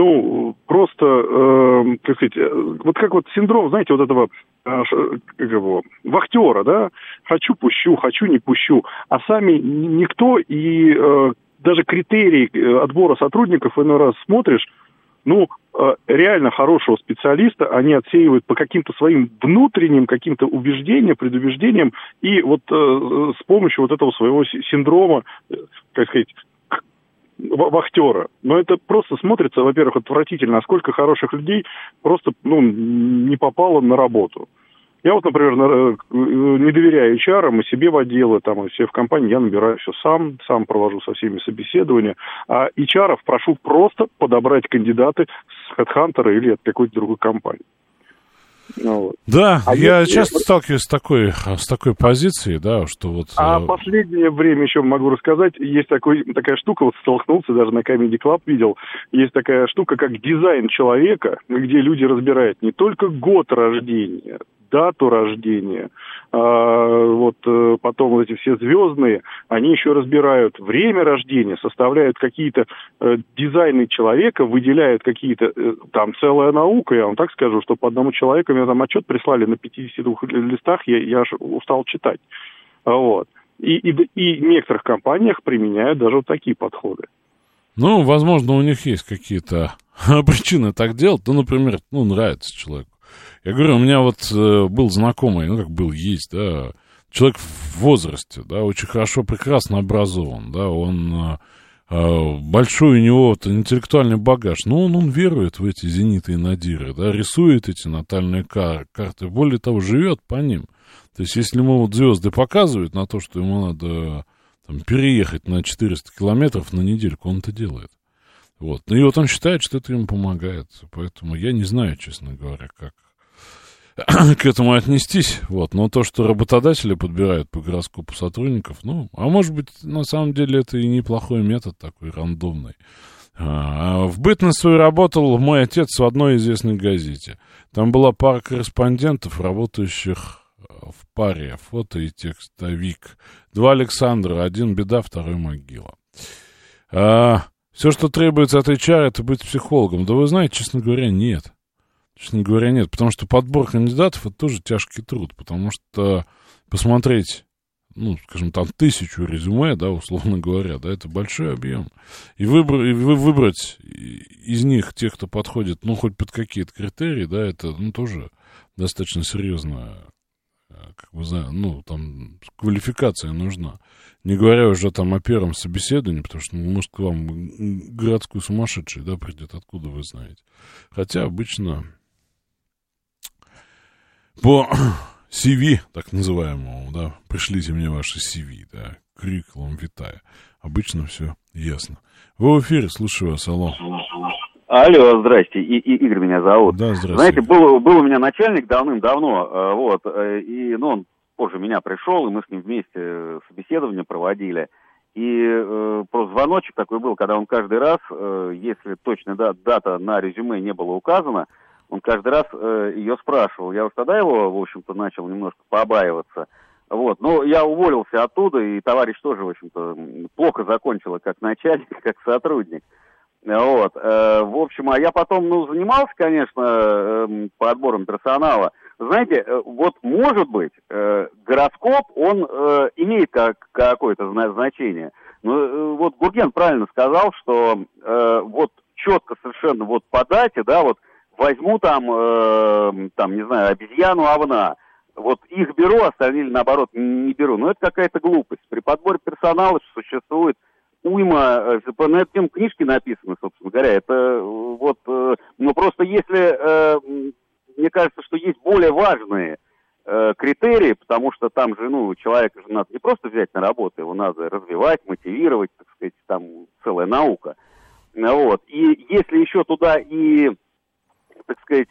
просто, как сказать, вот как вот синдром, знаете, вот этого вахтера, да, хочу пущу, хочу не пущу, а сами никто, и даже критерии отбора сотрудников иной раз смотришь, реально хорошего специалиста они отсеивают по каким-то своим внутренним каким-то убеждениям, предубеждениям, и вот с помощью вот этого своего синдрома, как сказать, вахтера. Но это просто смотрится, во-первых, отвратительно, а сколько хороших людей просто, не попало на работу. Я вот, например, не доверяю HR, и себе в отделы, там, и все в компании, я набираю все сам провожу со всеми собеседования. А HR прошу просто подобрать кандидаты с HeadHunter или от какой-то другой компании. Вот. Да, я часто сталкиваюсь с такой позицией, да, что вот... А последнее время еще могу рассказать, есть такая штука, вот столкнулся, даже на Comedy Club видел, есть такая штука, как дизайн человека, где люди разбирают не только год рождения, дату рождения, потом вот эти все звездные, они еще разбирают время рождения, составляют какие-то дизайны человека, выделяют какие-то, там целая наука, я вам так скажу, что по одному человеку мне там отчет прислали на 52 листах, я аж устал читать. Вот. И в некоторых компаниях применяют даже вот такие подходы. Возможно, у них есть какие-то причины так делать. Например, нравится человеку. Я говорю, у меня вот был знакомый, ну, как был, есть, да, человек в возрасте, да, очень хорошо, прекрасно образован, да, он... большой у него вот интеллектуальный багаж, но он верует в эти зениты и надиры, да, рисует эти натальные карты, более того, живет по ним. То есть, если ему вот звезды показывают на то, что ему надо там, переехать на 400 километров на недельку, он это делает. Вот. Ну и вот он считает, что это ему помогает. Поэтому я не знаю, честно говоря, как к этому отнестись. Вот. Но то, что работодатели подбирают по гороскопу сотрудников, ну, а может быть, на самом деле, это и неплохой метод такой рандомный. В бытность свою работал мой отец в одной известной газете. Там была пара корреспондентов, работающих в паре, фото и текстовик. 2 Александра, один беда, второй могила. Все, что требуется от HR, это быть психологом. Да вы знаете, честно говоря, нет. Честно говоря, нет. Потому что подбор кандидатов — это тоже тяжкий труд. Потому что посмотреть, ну, скажем, там 1000 резюме, да, условно говоря, да, это большой объем. И выбрать из них тех, кто подходит, ну, хоть под какие-то критерии, да, это, ну, тоже достаточно серьезная, как бы, ну, там, квалификация нужна. Не говоря уже там о первом собеседовании, потому что, может, к вам городской сумасшедший, да, придет, откуда вы знаете. Хотя обычно по CV, так называемому, да, пришлите мне ваши CV, да, curriculum vitae. Обычно все ясно. Вы в эфире, слушаю вас, алло. Алло, здрасте, Игорь меня зовут. Да, здравствуйте. Знаете, был у меня начальник давным-давно, вот, и, ну, он позже меня пришел, и мы с ним вместе собеседование проводили. И просто звоночек такой был, когда он каждый раз, если точная дата на резюме не была указана, он каждый раз ее спрашивал. Я уж тогда его, в общем-то, начал немножко побаиваться. Вот. Но я уволился оттуда, и товарищ тоже, в общем-то, плохо закончил как начальник, как сотрудник. Вот. В общем, а я потом, ну, занимался, конечно, подбором персонала. Знаете, вот, может быть, гороскоп, он имеет какое-то значение. Но вот Гурген правильно сказал, что вот четко совершенно вот по дате, да, вот возьму там, не знаю, обезьяну, овна. Вот их беру, остальные, наоборот, не беру. Но это какая-то глупость. При подборе персонала существует уйма, на эту тему книжки написаны, собственно говоря. Это вот, ну просто если... Мне кажется, что есть более важные критерии, потому что там же, ну, человека же надо не просто взять на работу, его надо развивать, мотивировать, так сказать, там целая наука. Вот. И если еще туда и, так сказать,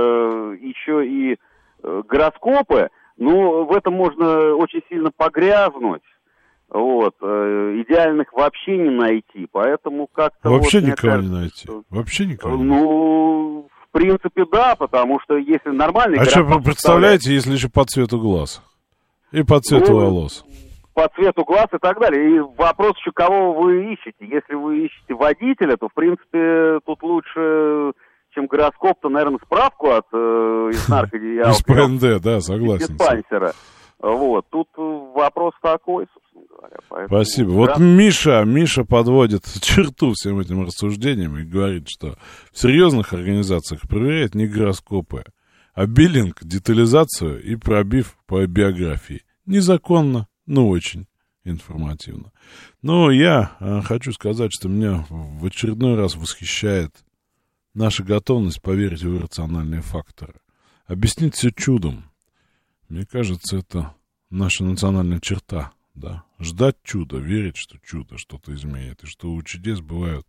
еще и гороскопы, ну, в этом можно очень сильно погрязнуть. Вот. Идеальных вообще не найти, поэтому как-то... Вообще вот, никого кажется, не найти? Вообще никого не найти? Ну... В принципе, да, потому что если нормальный... А что, вы представляете, если еще по цвету глаз? И по цвету волос? По цвету глаз и так далее. И вопрос еще, кого вы ищете. Если вы ищете водителя, то, в принципе, тут лучше, чем гороскоп, то, наверное, справку от из наркодиалки. Из ПНД, да, согласен. Диспансера. Вот. Тут вопрос такой, собственно говоря. Поэтому... Спасибо. Вот Миша подводит черту всем этим рассуждениям и говорит, что в серьезных организациях проверяют не гороскопы, а биллинг, детализацию и пробив по биографии. Незаконно, но очень информативно. Но я хочу сказать, что меня в очередной раз восхищает наша готовность поверить в иррациональные факторы. Объяснить все чудом. Мне кажется, это наша национальная черта, да. Ждать чуда, верить, что чудо что-то изменит, и что у чудес бывают,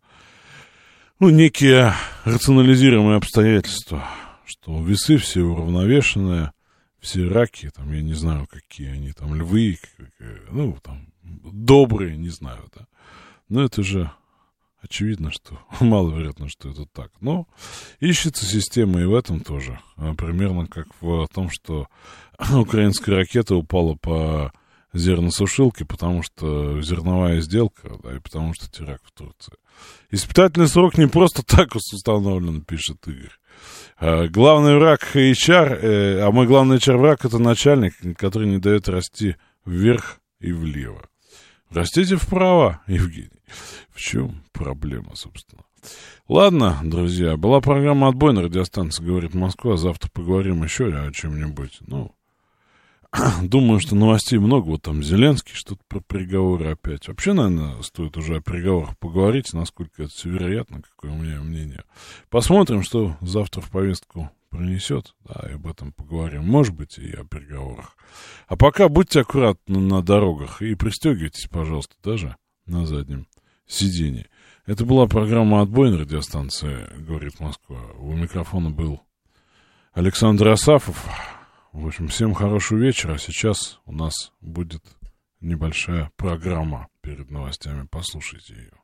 ну, некие рационализируемые обстоятельства, что весы все уравновешенные, все раки, там, я не знаю, какие они, там, львы, ну, там, добрые, не знаю, да. Но это же очевидно, что маловероятно, что это так. Но ищется система и в этом тоже. Примерно как в том, что украинская ракета упала по зерносушилке, потому что зерновая сделка, да, и потому что теракт в Турции. Испытательный срок не просто так установлен, пишет Игорь. Главный враг HR, а мой главный HR-враг — это начальник, который не дает расти вверх и влево. Растите вправо, Евгений. В чем проблема, собственно? Ладно, друзья, была программа «Отбой» на радиостанции «Говорит Москва». Завтра поговорим еще о чем-нибудь. Ну, думаю, что новостей много. Вот там Зеленский, что-то про переговоры опять. Вообще, наверное, стоит уже о переговорах поговорить, насколько это все вероятно, какое у меня мнение. Посмотрим, что завтра в повестку принесет, да, и об этом поговорим. Может быть, и о переговорах. А пока будьте аккуратны на дорогах и пристегивайтесь, пожалуйста, даже на заднем сиденье. Это была программа «Отбой» на радиостанции «Говорит Москва». У микрофона был Александр Асафов. В общем, всем хорошего вечера. Сейчас у нас будет небольшая программа перед новостями. Послушайте ее.